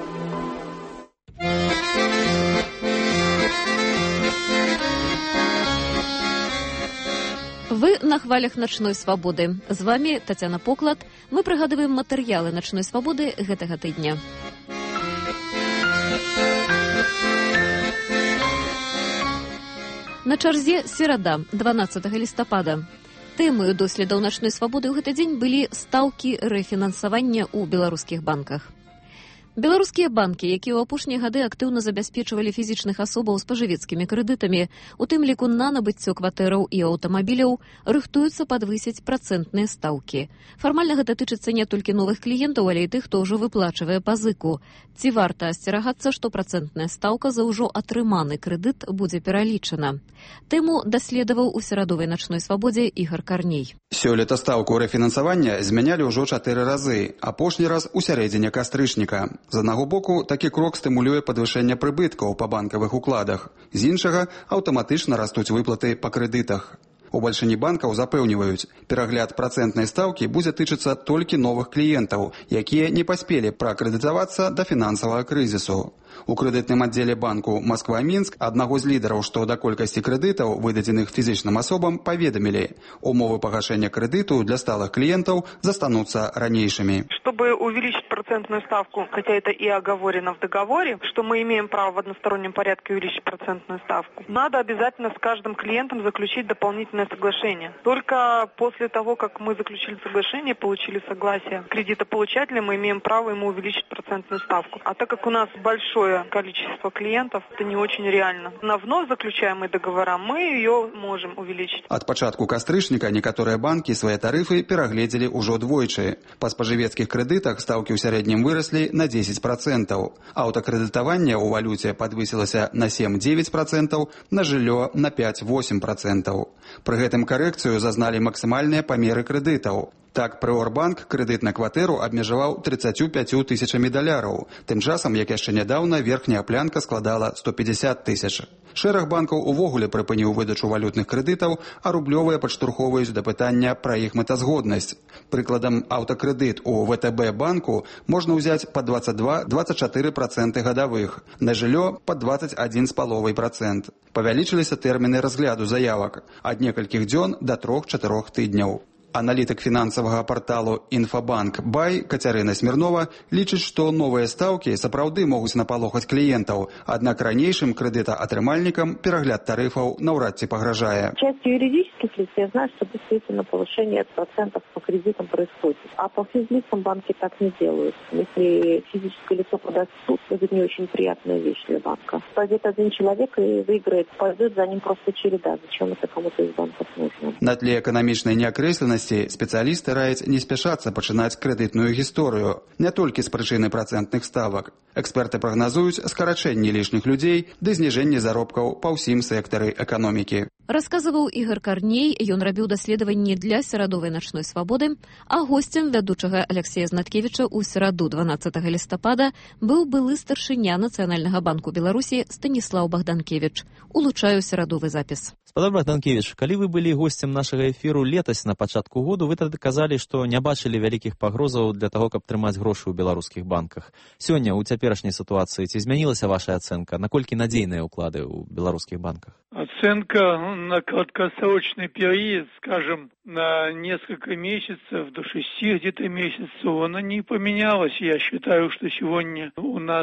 Вы на хвалях «Начной свабоды». З вами Тацяна Поклад. Мы прыгадываем матэрыялы «Начной свабоды» гэтага тыдня. На чарзе серада, 12 лістапада. Тэмаю доследаў «Начной свабоды» ў гэты дзень былі стаўкі рэфінансавання ў беларускіх банках. Беларускія банкі, якія ў апошнія гады актыўна забяспечвалі фізічных асобаў спажывецкімі крэдытамі, у тым ліку на набыццё кватэраў і аўтамабіляў, рыхтуюцца падвысіць працэнтныя стаўкі. Фармальна гэта тычыцца не толькі новых кліентаў, але і тых, хто ўжо выплачвае пазыку. Ці варта асцерагацца, што працэнтная стаўка за ўжо атрыманы крэдыт будзе пералічана? Тэму даследаваў у серадовай «Начной свабодзе» Ігар Карней. Сёлета стаўку рэфінансавання змянялі ўжо 4 разы, апошні раз у сярэдзіне кастрычніка. З аднаго боку, такі крок стымулюе падвышэнне прыбыткаў па банкавых укладах. З іншага, аўтаматычна растуць выплаты па крэдытах. У бальшыні банкаў запэўніваюць, перагляд працэнтнай стаўкі будзе тычыцца толькі новых кліентаў, якія не паспелі пракрэдытавацца да фінансавага крызісу. У крэдытным аддзеле банку Москва-Мінск аднаго з лідараў, што да колькасці крэдытаў, выдадзеных фізічным асобам, паведамілі, умовы пагашэння крэдыту для сталых клиентов застанутся ранейшими. Чтобы увеличить процентную ставку, хотя это и оговорено в договоре, что мы имеем право в одностороннем порядке увеличить процентную ставку, надо обязательно с каждым клиентом заключить дополнительное соглашение. Только после того, как мы заключили соглашение, получили согласие кредитополучателя, мы имеем право ему увеличить процентную ставку. А так как у нас большое количество клиентов, это не очень реально. На вновь заключаемые договора мы ее можем увеличить. Ад пачатку кастрычніка некаторыя банкі свае тарыфы перагледзелі ўжо двойчы. Па спажывецкіх крэдытах стаўкі ў сярэднім выраслі на 10%. Аўтакрэдытаванне ў валюце падвысілася на 7-9%, на жыллё на 5-8%. Пры гэтым карэкцыю зазналі максімальныя памеры крэдытаў. Так, Прыорбанк крэдыт на кватэру абмежаваў 35 тысячамі даляраў. Тым часам, як яшчэ нядаўна, верхняя планка складала 150 тысяч. Шэраг банкаў увогуле прыпыніў выдачу валютных крэдытаў, а рублёвыя падштурхоўваюць да пытання пра іх мэтазгоднасць. Прыкладам, аўтакрэдыт у ВТБ банку можна ўзяць па 22-24% гадавых, на жыллё па 21,5%. Павялічыліся тэрміны разгляду заявак ад некалькіх дзён да 3-4 тыдняў. Аналітык фінансавага парталу «Інфабанк Бай» Кацярына Смірнова лічыць, што новыя стаўкі сапраўды могуць напалохаць кліентаў, аднак ранейшым крэдытаатрымальнікам перагляд тарыфаў наўрад ці пагражае. Частью юридических лиц я знаю, что действительно повышение процентов по кредитам происходит. А по физлицам банки так не делают. Если физическое лицо подаст в суд, это не очень приятная вещь для банка. Пойдет один человек и выиграет, пойдет за ним просто череда. Зачем это кому-то из банков нужно? На тле эканамічнай неакрэсленасці спецыялісты раяць не спяшацца пачынаць крэдытную гісторыю, не толькі з прычыны працэнтных ставак. Эксперты прагназуюць скарачэнне лішніх людзей ды зніжэнне заробкаў па ўсім сектары эканомікі. Расказваў Ігор Карней, ён рабіў даследаванні для серадовай начной свабоды, а госцем вядучага Алексея Знаткевіча ў сераду 12 лістапада быў былы старшыня Нацыянальнага банку Беларусі Станіслаў Богданкевіч. Улучаю серадовы запіс. Спадар Богданкевіч, калі вы былі госцем нашага эфіру летась на пачатку году, вы тады казалі, што не бачылі вялікіх пагрозаў для таго, каб трымаць грошы ў беларускіх банках. Сёння ў цяперашняй сітуацыі ці змянілася ваша ацэнка? Наколькі надзейныя ўклады ў беларускіх банках? Оценка на краткосрочный период, скажем, на несколько месяцев, до 6 где-то месяцев, она не поменялась. Я считаю, что сегодня у нас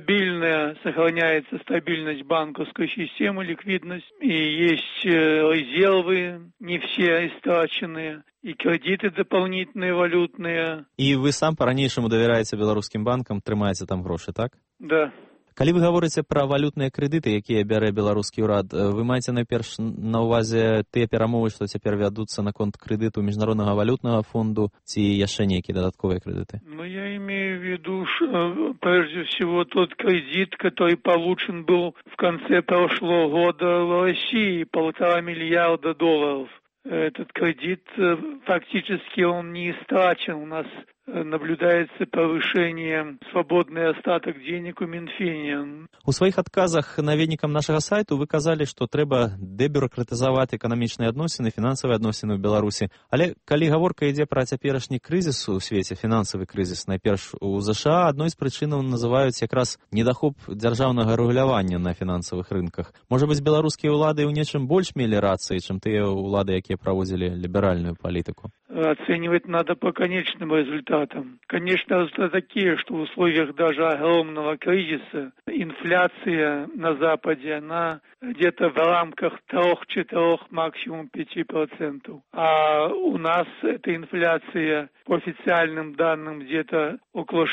сохраняется стабильность банковской системы, ликвидность, и есть резервы, не все истраченные, и кредиты дополнительные валютные. И вы сам по-ранейшаму давяраеце беларускім банкам, трымаеце там грошы, так? Да. Калі вы гаворыце пра валютныя крэдыты, якія бярэ беларускі ўрад, вы маеце найперш на ўвазе тыя перамовы, што цяпер вядуцца наконт крэдыту Міжнароднага валютнага фонду ці яшчэ нейкія дадатковыя крэдыты? Ну, я имею в виду, прежде всего, тот кредит, который получен был в конце прошлого года в России, $1,5 миллиарда. Этот кредит фактически он не истрачен. У нас наблюдается повышение свободный остаток денег у Минфина. У сваіх адказах наведнікам нашага сайту вы казалі, што трэба дэбюракратызаваць эканамічныя адносіны, фінансавыя адносіны ў Беларусі. Але калі гаворка ідзе пра цяперашні крызіс у свеце, фінансавы крызіс, найперш у ЗША, адной з прычынаў называюць якраз недахоп дзяржаўнага рэгулявання на фінансавых рынках. Можа быць, беларускія ўлады ў нечым больш мелі рацыі, чым тыя ўлады, якія праводзілі ліберальную палітыку? Оценивать надо по конечным результатам. Конечно, результаты такие, что в условиях даже огромного кризиса инфляция на Западе, она где-то в рамках 3-4, максимум 5%. А у нас эта инфляция по официальным данным где-то около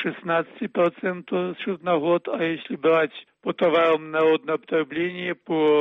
16% на год, а если брать по товарам народного потребления,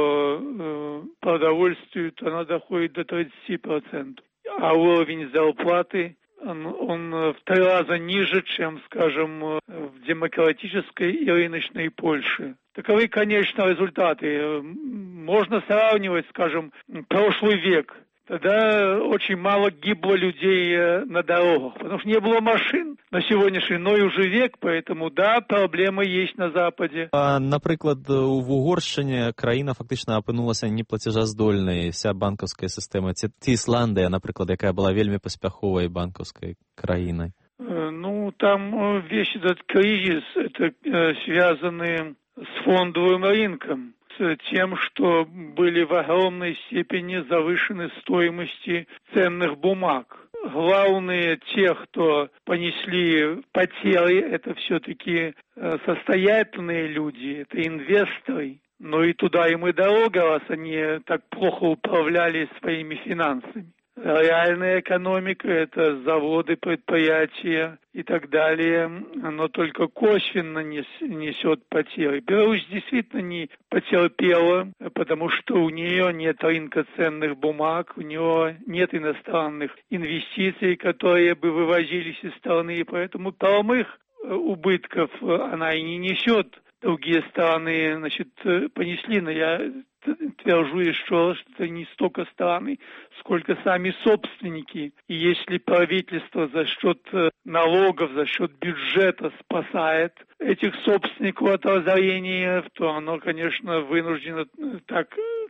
по продовольствию, то она доходит до 30%. А уровень зарплаты, он в 3 раза ниже, чем, скажем, в демократической и рыночной Польше. Таковы, конечно, результаты. Можно сравнивать, скажем, прошлый век. Тогда очень мало гибло людей на дорогах, потому что не было машин на сегодняшний, но и уже век, поэтому, да, проблемы есть на Западе. Напрыклад, в Угоршчыне краіна фактычна апынулася неплацежаздольнай, вся банкаўская сістэма. Ці Ісландыя, напрыклад, якая была вельмі паспяховай банкаўскай краінай? Ну, там весь этот кризис, это связаны с фондовым рынком. Тем, что были в огромной степени завышены стоимости ценных бумаг. Главные те, кто понесли потери, это все-таки состоятельные люди, это инвесторы. Но и туда им и дорога, раз они так плохо управляли своими финансами. Реальная экономика – это заводы, предприятия и так далее, но только косвенно несет потери. Беларусь действительно не потерпела, потому что у нее нет рынка ценных бумаг, у нее нет иностранных инвестиций, которые бы вывозились из страны, и поэтому прямых убытков она и не несет. Другие страны, значит, понесли, но я твержу еще, что это не столько страны, сколько сами собственники. И если правительство за счет налогов, за счет бюджета спасает этих собственников от разорения, то оно, конечно, вынуждено так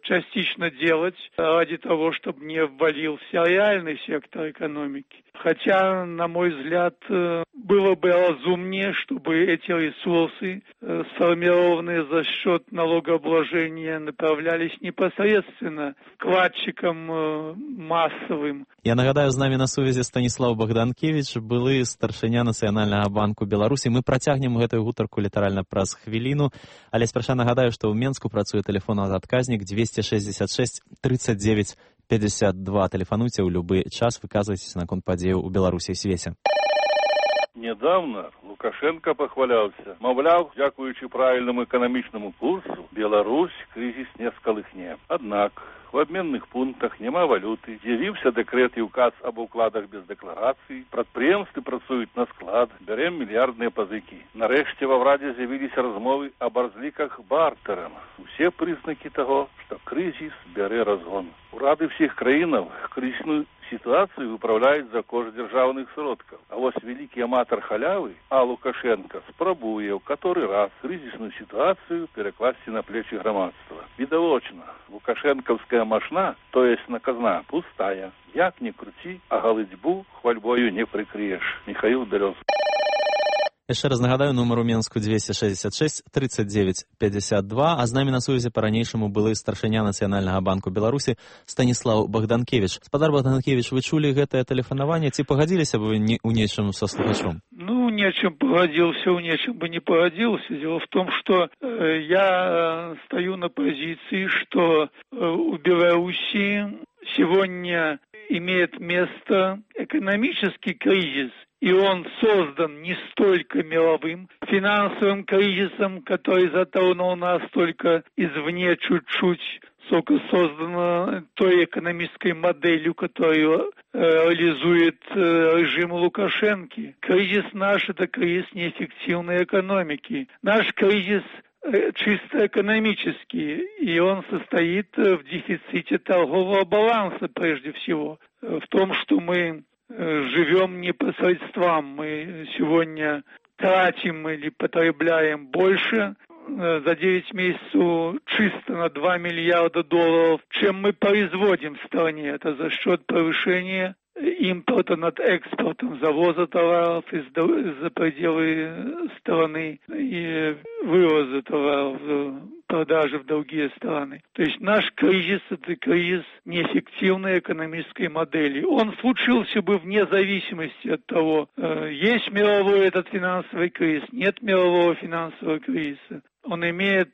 частично делать ради того, чтобы не ввалился реальный сектор экономики. Хотя, на мой взгляд, было бы разумнее, чтобы эти ресурсы, сформированные за счет налогообложения, направлялись непосредственно вкладчикам массовым. Я нагадаю, з намі на сувязі Станіслав Богданкевич, былы старшыня Нацыянальнага банку Беларусі. Мы працягнем гэтую гутарку літаральна праз хвіліну, але спярша нагадаю, што ў Менску працуе тэлефонны адказнік 266 39 52. Тэлефануйце ў любы час, выказвайцеся наконт падзеяў у Беларусі і свеце. Недавно Лукашенко похвалялся. Мовляв, дякуючи правильному экономичному курсу, Беларусь кризис не сколыхне. Однако в обменных пунктах нема валюты. З'явився декрет і указ об укладах без декларації. Підприємства працюють на склад. Берем мільярдні позики. Нарешті в Авраді з'явилися розмови об розліках бартером. Усі признаки того, що кризис бере розгон. Урады всіх країн кризисну ситуацию управляет за кошт державных сродков. А вот великий аматор халявы, а Лукашенко, спробує в который раз кризисную ситуацию перекласть на плечи громадства. Видовочно, лукашенковская мошна, то есть наказна, пустая. Як ни крути, а галыцьбу хвальбою не прикриешь. Михаил Березов. Яшчэ раз нагадаю, нумар у Менску 266 39 52, а з намі на сувязі па-ранейшаму былы старшыня Нацыянальнага банку Беларусі Станіслав Богданкевич. Спадар Богданкевич, вы чулі гэтае тэлефанаванне? Ці пагадзіліся бы вы у нечым со слухачом? Ну, нечем погодился, у нечем бы не погодился. Дело в том, что я стою на позиции, что у Беларуси сегодня имеет место экономический кризис, и он создан не столько мировым финансовым кризисом, который затронул нас только извне чуть-чуть, сколько создано той экономической моделью, которую реализует режим Лукашенко. Кризис наш – это кризис неэффективной экономики. Наш кризис чисто экономический, и он состоит в дефиците торгового баланса прежде всего. В том, что мы живем не по средствам, мы сегодня тратим или потребляем больше за 9 месяцев чисто на 2 миллиарда долларов, чем мы производим в стране. Это за счет повышения импорта над экспортом, завоза товаров из-за пределы страны и вывоза товаров, продажи в другие страны. То есть наш кризис – это кризис неэффективной экономической модели. Он случился бы вне зависимости от того, есть мировой этот финансовый кризис, нет мирового финансового кризиса. Он имеет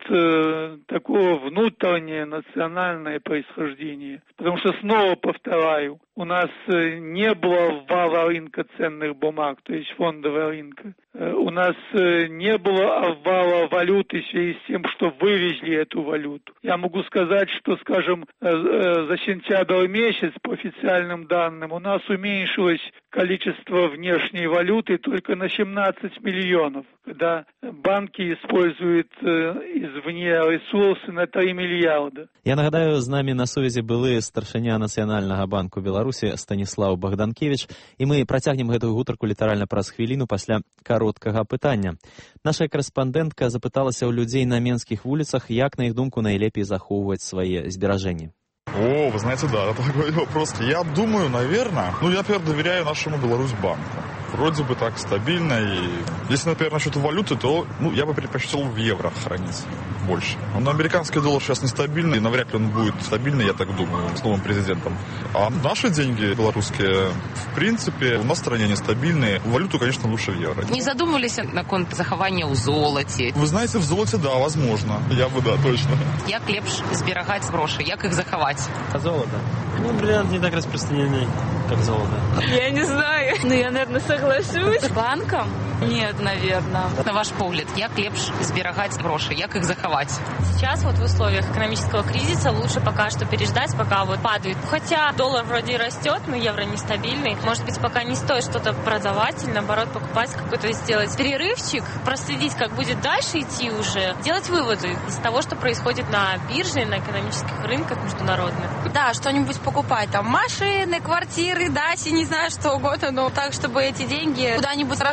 такое внутреннее национальное происхождение. Потому что, снова повторяю, у нас не было обвала рынка ценных бумаг, то есть фондового рынка. У нас не было обвала валюты в связи с тем, что вывезли эту валюту. Я могу сказать, что, скажем, за сентябрь месяц, по официальным данным, у нас уменьшилось количество внешней валюты только на 17 миллионов, когда банки используют извне ресурсы на 3 миллиарда. Я нагадаю, з намі на сувязі былы старшыня Нацыянальнага банку Беларусі Станіслав Богданкевич, і мы працягнем гэтую гутарку літаральна праз хвіліну пасля кароткага пытання. Наша корэспандэнтка запыталася ў людзей на менскіх вуліцах, як, на іх думку, найлепей захоўваць свае зберажэнні. О, вы знаете, да, это такой вопрос. Я думаю, наверное, я, например, доверяю нашему Беларусьбанку. Вроде бы так стабильно. И если, например, насчет валюты, то я бы предпочел в евро хранить больше. Но американский доллар сейчас нестабильный, и навряд ли он будет стабильный, я так думаю, с новым президентом. А наши деньги белорусские, в принципе, у нас в стране нестабильные. Валюту, конечно, лучше в евро. Не задумывалися наконт заховання у золоті? Вы знаете, в золоте, да, возможно. Я бы, да, точно. Як лепш зберагаць гроші? Як их заховать? Золото. Бриллиант не так распространенный, как золото. Я не знаю. Я, наверное, соглашусь. Банком? Нет, наверное. На ваш погляд, як лепш зберагаць гроші? Як их заховать? Сейчас вот в условиях экономического кризиса лучше пока что переждать, пока вот падает. Хотя доллар вроде растет, но евро нестабильный. Может быть, пока не стоит что-то продавать или, наоборот, покупать какой-то, сделать перерывчик, проследить, как будет дальше идти уже, делать выводы из того, что происходит на бирже, на экономических рынках международных. Да, что-нибудь покупать, там, машины, квартиры, дачи, не знаю, что угодно, но так, чтобы эти деньги куда-нибудь хорошо вложить,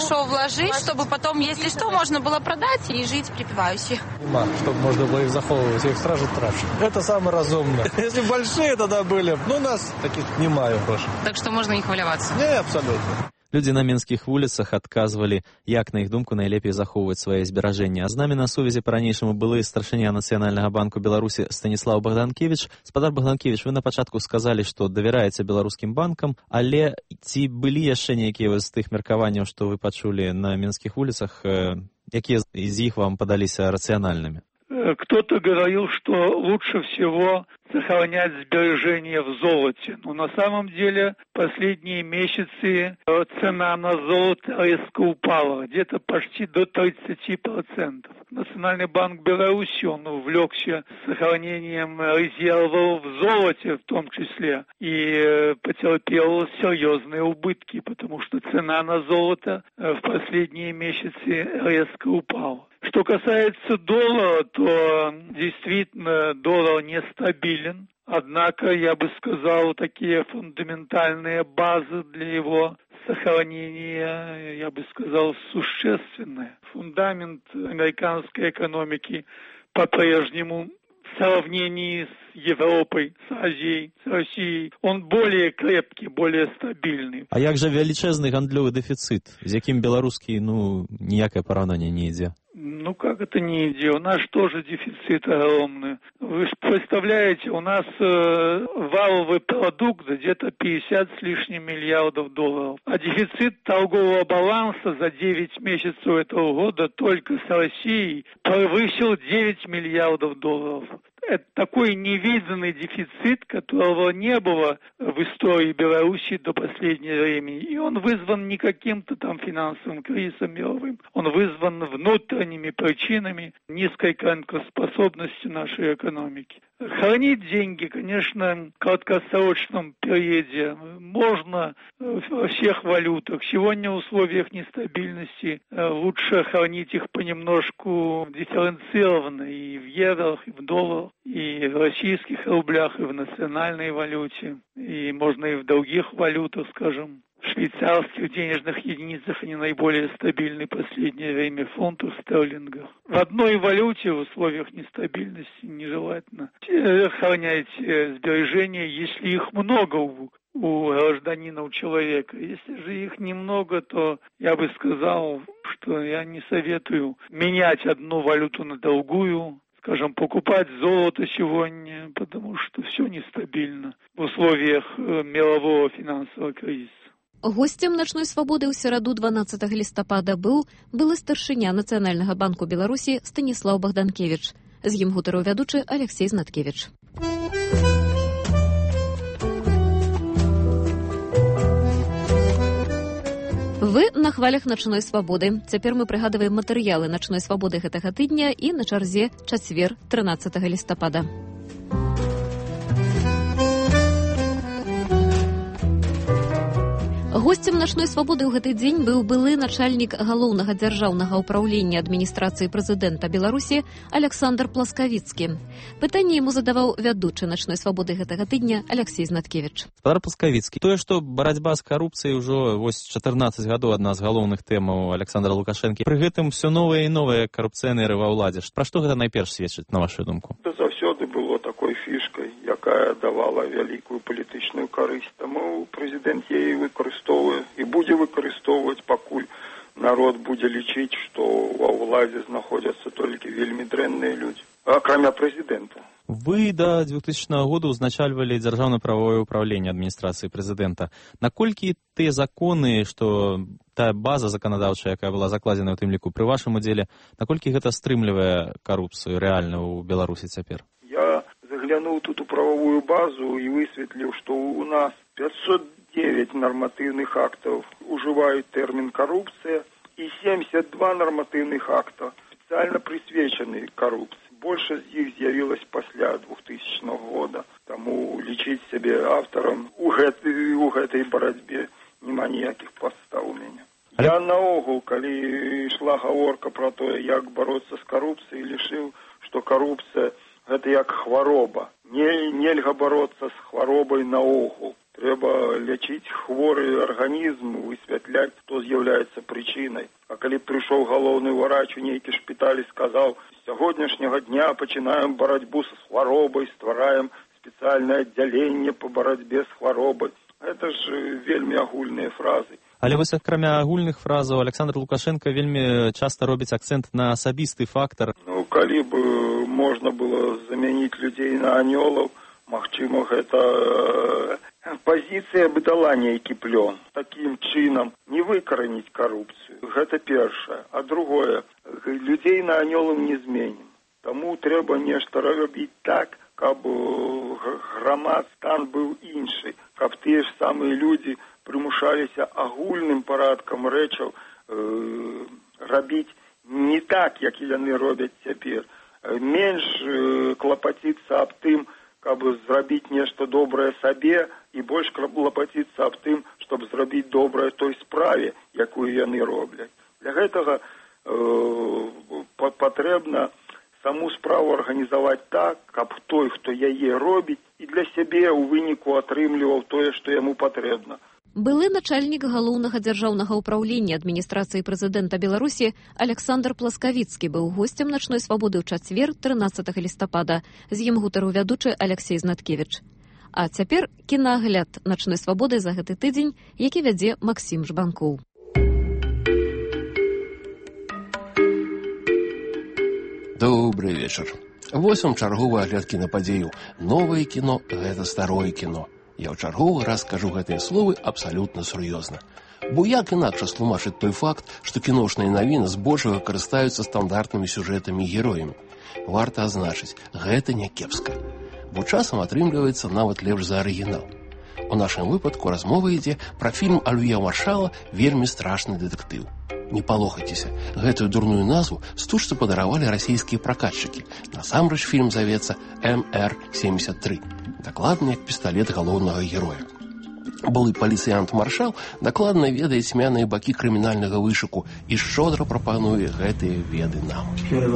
положить, чтобы потом, если что, можно было продать и жить припевающе. Чтобы можно было их заховывать, их сразу тратить. Это самое разумное. Если большие тогда были, у нас таких немає грошей. Так что можно не хваляваться? Не, абсолютно. Людзі на мінскіх вуліцах адказвалі, як, на іх думку, найлепей захоўваць свае зберажэнні. А з намі на сувязі па-ранейшаму былы старшыня Нацыянальнага банку Беларусі Станіслаў Богданкевич. Спадар Богданкевич, вы на пачатку сказалі, што давяраеце беларускім банкам, але ці былі яшчэ нейкія з тых меркаванняў, што вы пачулі на мінскіх вуліцах, якія з іх вам падаліся рацыянальнымі? Кто-то говорил, что лучше всего сохранять сбережения в золоте. Но на самом деле последние месяцы цена на золото резко упала, где-то почти до 30%. Национальный банк Беларуси, он увлекся сохранением резервов в золоте в том числе и потерпел серьезные убытки, потому что цена на золото в последние месяцы резко упала. Что касается доллара, то действительно доллар нестабилен. Однако, я бы сказал, такие фундаментальные базы для его сохранения, я бы сказал, существенные. Фундамент американской экономики по-прежнему в сравнении с Европой, с Азией, с Россией, он более крепкий, более стабильный. А як жа величезный гандлёвы дефицит, з якім беларускі, ніякае параўнанне не ідзе? Как это не идет? У нас тоже дефицит огромный. Вы же представляете, у нас валовый продукт где-то 50 с лишним миллиардов долларов. А дефицит торгового баланса за 9 месяцев этого года только с Россией превысил 9 миллиардов долларов. Это такой невиданный дефицит, которого не было в истории Беларуси до последнего времени. И он вызван не каким-то там финансовым кризисом мировым. Он вызван внутренними причинами низкой конкурентоспособностью нашей экономики. Хранить деньги, конечно, в краткосрочном периоде можно во всех валютах. Сегодня в условиях нестабильности лучше хранить их понемножку дифференцированно и в евро, и в долларах, и в российских рублях, и в национальной валюте, и можно и в других валютах, скажем. В швейцарских денежных единицах они наиболее стабильны в последнее время, в фунтах стерлингах. В одной валюте в условиях нестабильности нежелательно хранять сбережения, если их много у гражданина, у человека. Если же их немного, то я бы сказал, что я не советую менять одну валюту на другую. Скажем, покупать золото сегодня, потому что все нестабильно в условиях мирового финансового кризиса. Гостем «Начной свободы» ў сераду 12 лістапада быў былы старшыня Нацыянальнага банку Беларусі Станіслаў Богданкевич. З ім гутарыў вядучы Алексей Знаткевич. Вы на хвалях «Начной свободы». Цяпер мы прыгадваем матэрыялы «Начной свободы» гэтага тыдня і на чарзе чацвер 13 лістапада. Гостем «Начной свободы» ў гэты дзень быў былы начальнік галоўнага дзяржаўнага ўпраўлення адміністрацыі прэзідэнта Беларусі Александр Пласкавіцкі. Пытанне яму задаваў вядучы «Начной свободы» гэтага тыдня Алексей Знаткевич. Спадар Пласкавіцкі, тое, што барацьба з карупцыяй ўжо 14 гадоў адна з галоўных тэмаў Александра Лукашэнкі. Пры гэтым все новыя і новыя карупцыянеры ва ўладзе. Пра што гэта найперш сведчыць, на вашу думку? Заўсёды было такой фішкай, якая давала вялікую палітычную карысць. Таму прэзідэнт яе выкарыстоўвае і будзе выкарыстоўваць, пакуль народ будзе лічыць, што ва ўладзе знаходзяцца толькі вельмі дрэнныя людзі, акрамя прэзідэнта. Вы до 2000 года узначальвалі дзяржаўна-правовое ўпраўленне адміністрацыі прэзідэнта. Наколькі тыя законы, што та база заканадаўчая, якая была закладзена ў тым ліку пры вашым удзеле, наколькі гэта стрымлівае карупцыю рэальна ў Беларусі цяпер? Я заглянуў тут у правовую базу і высветліў, што у нас 509 нормативных актов уживают термин «коррупция» и 72 нормативных акта специально присвячены коррупции. Больше из них з'явилось после 2000 года. Тому лічыць себе автором у гэтай барацьбе нема ніякіх подстав у мяне. Я наогул, калі шла гаворка про то, як бороться с коррупцией, лічыў, что коррупция это як хвароба. Нельга бороться с хваробой наогул. Трэба лечить хворый организм, высветлять, кто является причиной. А коли пришел головный врач у нейкі шпиталь и сказал, с сегодняшнего дня начинаем борьбу с хворобой, створаем специальное отделение по борьбе с хворобой. Это же вельми агульные фразы. Але вось акрамя агульных фразаў Александр Лукашенко вельмі часта робіць акцэнт на асабісты фактар. Ну, калі бы можна было замяніць людзей на анёлаў, магчыма, гэта пазіцыя бы дала нейкі плён. Такім чынам не выкараніць карупцыю. Гэта першае. А другое, людзей на анёлаў не зменім. Таму трэба нешта рабіць так, каб грамадстан быў іншы, каб тыя ж самыя людзі прымушаліся агульным парадкам рэчаў рабіць не так, як яны робяць цяпер. Менш клапаціцца аб тым, каб зрабіць нешта добрае сабе, і больш клапаціцца аб тым, щоб зрабіць добрае той справе, якую яны робляць. Для гэтага патрэбна саму справу арганізаваць так, каб той, хто яе робіць, і для сябе ў выніку атрымліваў тое, што яму патрэбна. Былы начальнік галоўнага дзяржаўнага ўпраўлення адміністрацыі прэзідэнта Беларусі Александр Пласкавіцкі быў госцем начной свабоды ў чацвер 13 лістапада. З ім гутарыў вядучы Алексей Знаткевіч. А цяпер кінагляд начной свабоды за гэты тыдзень, які вядзе Максім Жбанкоў. Добрый вечер. Вось вам чарговы агляд кінападзеяў. Новае кіно – гэта старое кіно. Я ў чарговы раз скажу гэтыя словы абсалютна сур'ёзна. Бо як інакш растлумачыць той факт, што кіношныя навіны збольшага карыстаюцца стандартнымі сюжэтамі і героямі? Варта азначыць, гэта не кепска. Бо часам атрымліваецца нават лепш за арыгінал. У нашым выпадку размова ідзе пра фільм Алюя Маршала «Вельмі страшны дэтэктыў». Не палохайцеся, гэтую дурную назву стужцы падаравалі расійскія пракатчыкі. Насамрэч фільм завецца МР-73. Дакладна як пісталет галоўнага героя. Былы паліцыянт Маршал дакладна ведае цьмяныя бакі крымінальнага вышуку і шчодра прапануе гэтыя веды нам.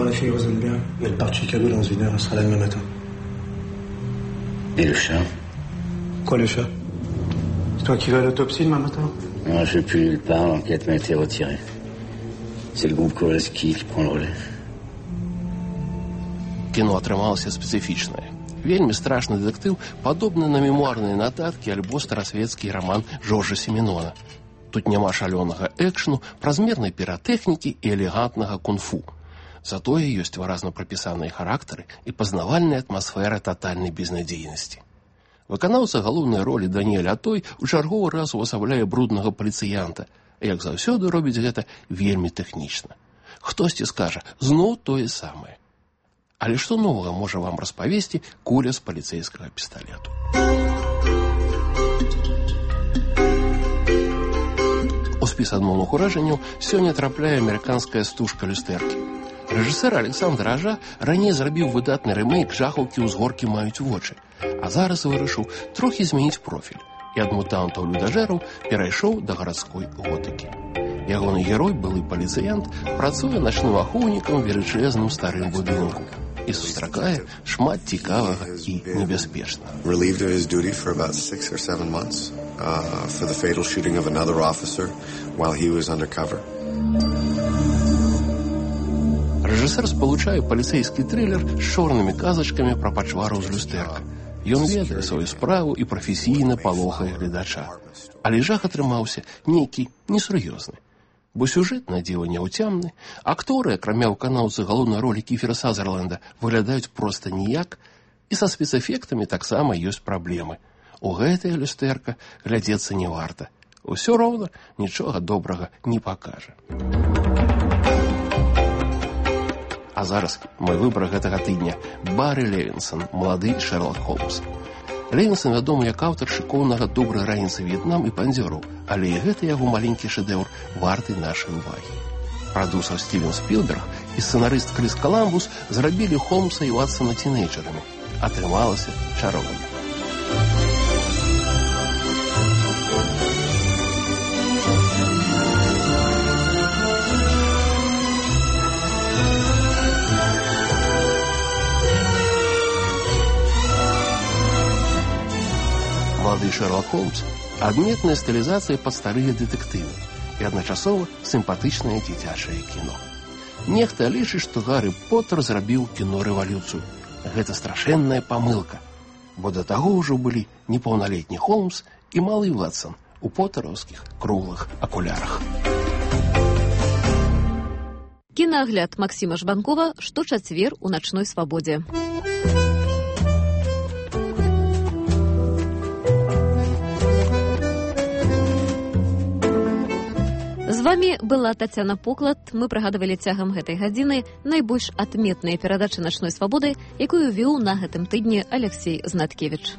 Et le chat? Quoi le chat? C'est toi qui vas à l'autopsie demain matin? Non, je ne vais plus nulle part, l'enquête m'a été retirée. C'est le groupe Kowalski qui prend le relais. Кіно атрымалася спецыфічнае. Вельмі страшны дэтэктыў падобны на мемуарныя нататкі альбо старасвецкі раман Жоржа Семенона. Тут няма шалёнага экшну, празмернай піратэхнікі і элегантнага кунг-фу. Затое ёсць выразна прапісаныя характары і пазнавальная атмасфера татальнай безнадзейнасці. Выканаўца галоўнай ролі Даніэль Атой у чарговы раз увасабляе бруднага паліцыянта, як заўсёды робіць гэта вельмі тэхнічна. Хтосьці скажа, зноў тое самае. Але што новага можа вам распавесці куля з паліцэйскага пісталету? У спіс адмоўных уражанняў сёння трапляе амерыканская стужка люстэркі. Рэжысэр Александр Ажа раней зрабіў выдатны рэмейк «Жахаўкі ўзгоркі маюць вочы», а зараз вырашыў трохі змяніць профіль і ад мутантаў-людажэраў перайшоў да гарадской готыкі. Ягоны герой, былы паліцыянт, працуе начным ахоўнікам у велічэзным старым будынку і сустракае шмат цікавага і небяспечнага. Relieved of his duty for about 6 or 7 months for the fatal shooting of another officer while he was undercover. Рэжысэр спалучае паліцэйскі трылер з чорнымі казачкамі пра пачвараў з люстэрка. Ён ведае сваю справу і прафесійна палохае гледача. Але жах атрымаўся нейкі несур'ёзны. Бо сюжэт на дзіва няўцямны, акторы, акрамя выканаўцы галоўнай ролі Кіфера Сазерленда, выглядаюць проста ніяк, і са спецэфектамі таксама ёсць праблемы. У гэтая люстэрка глядзецца не варта. Усё роўна нічога добрага не пакажа. А зараз мой выбар гэтага тыдня – Баррі Левінсон, малады Шерлок Холмс. Левінсон вядомы як аўтар шыкоўнага «Добрай раніцы В'етнам» і «Пандзёраў», але і гэты яго маленькі шэдэўр варты нашай увагі. Прадусер Стівен Спілберг і сцэнарыст Крыс Каламбус зрабілі Холмса і Ватсона цінэйджэрамі. Атрымалася чароўна. Малады Шерлок Холмс адметная стылізацыя пад старыя дэтэктывы і адначасова сімпатычнае дзіцячае кіно. Нехта лічыць, што Гаррі Поттер зрабіў кіно-рэвалюцыю. Гэта страшэнная памылка, бо да таго ўжо былі непаўналетні Холмс і малы Ватсон у поттераўскіх круглых акулярах. Кінагляд Максіма Жбанкова шточацвер у начной свабодзе. З вами была Тацяна Поклад. Мы прыгадывалі цягам гэтай гадзіны найбольш адметныя перадачы начной свабоды, якую вёў на гэтым тыдні Алексей Знаткевіч.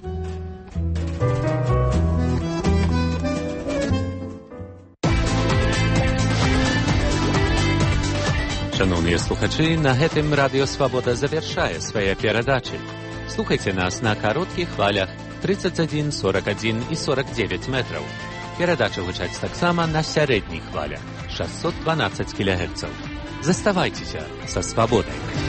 Шановныя слухачы, на гэтым Радыё Свабода завяршае свае перадачы. Слухайце нас на кароткіх хвалях 31, 41 і 49 метраў. Перадача гучаць таксама на сярэдніх хвалях 612 кГц. Заставайцеся са свабодай.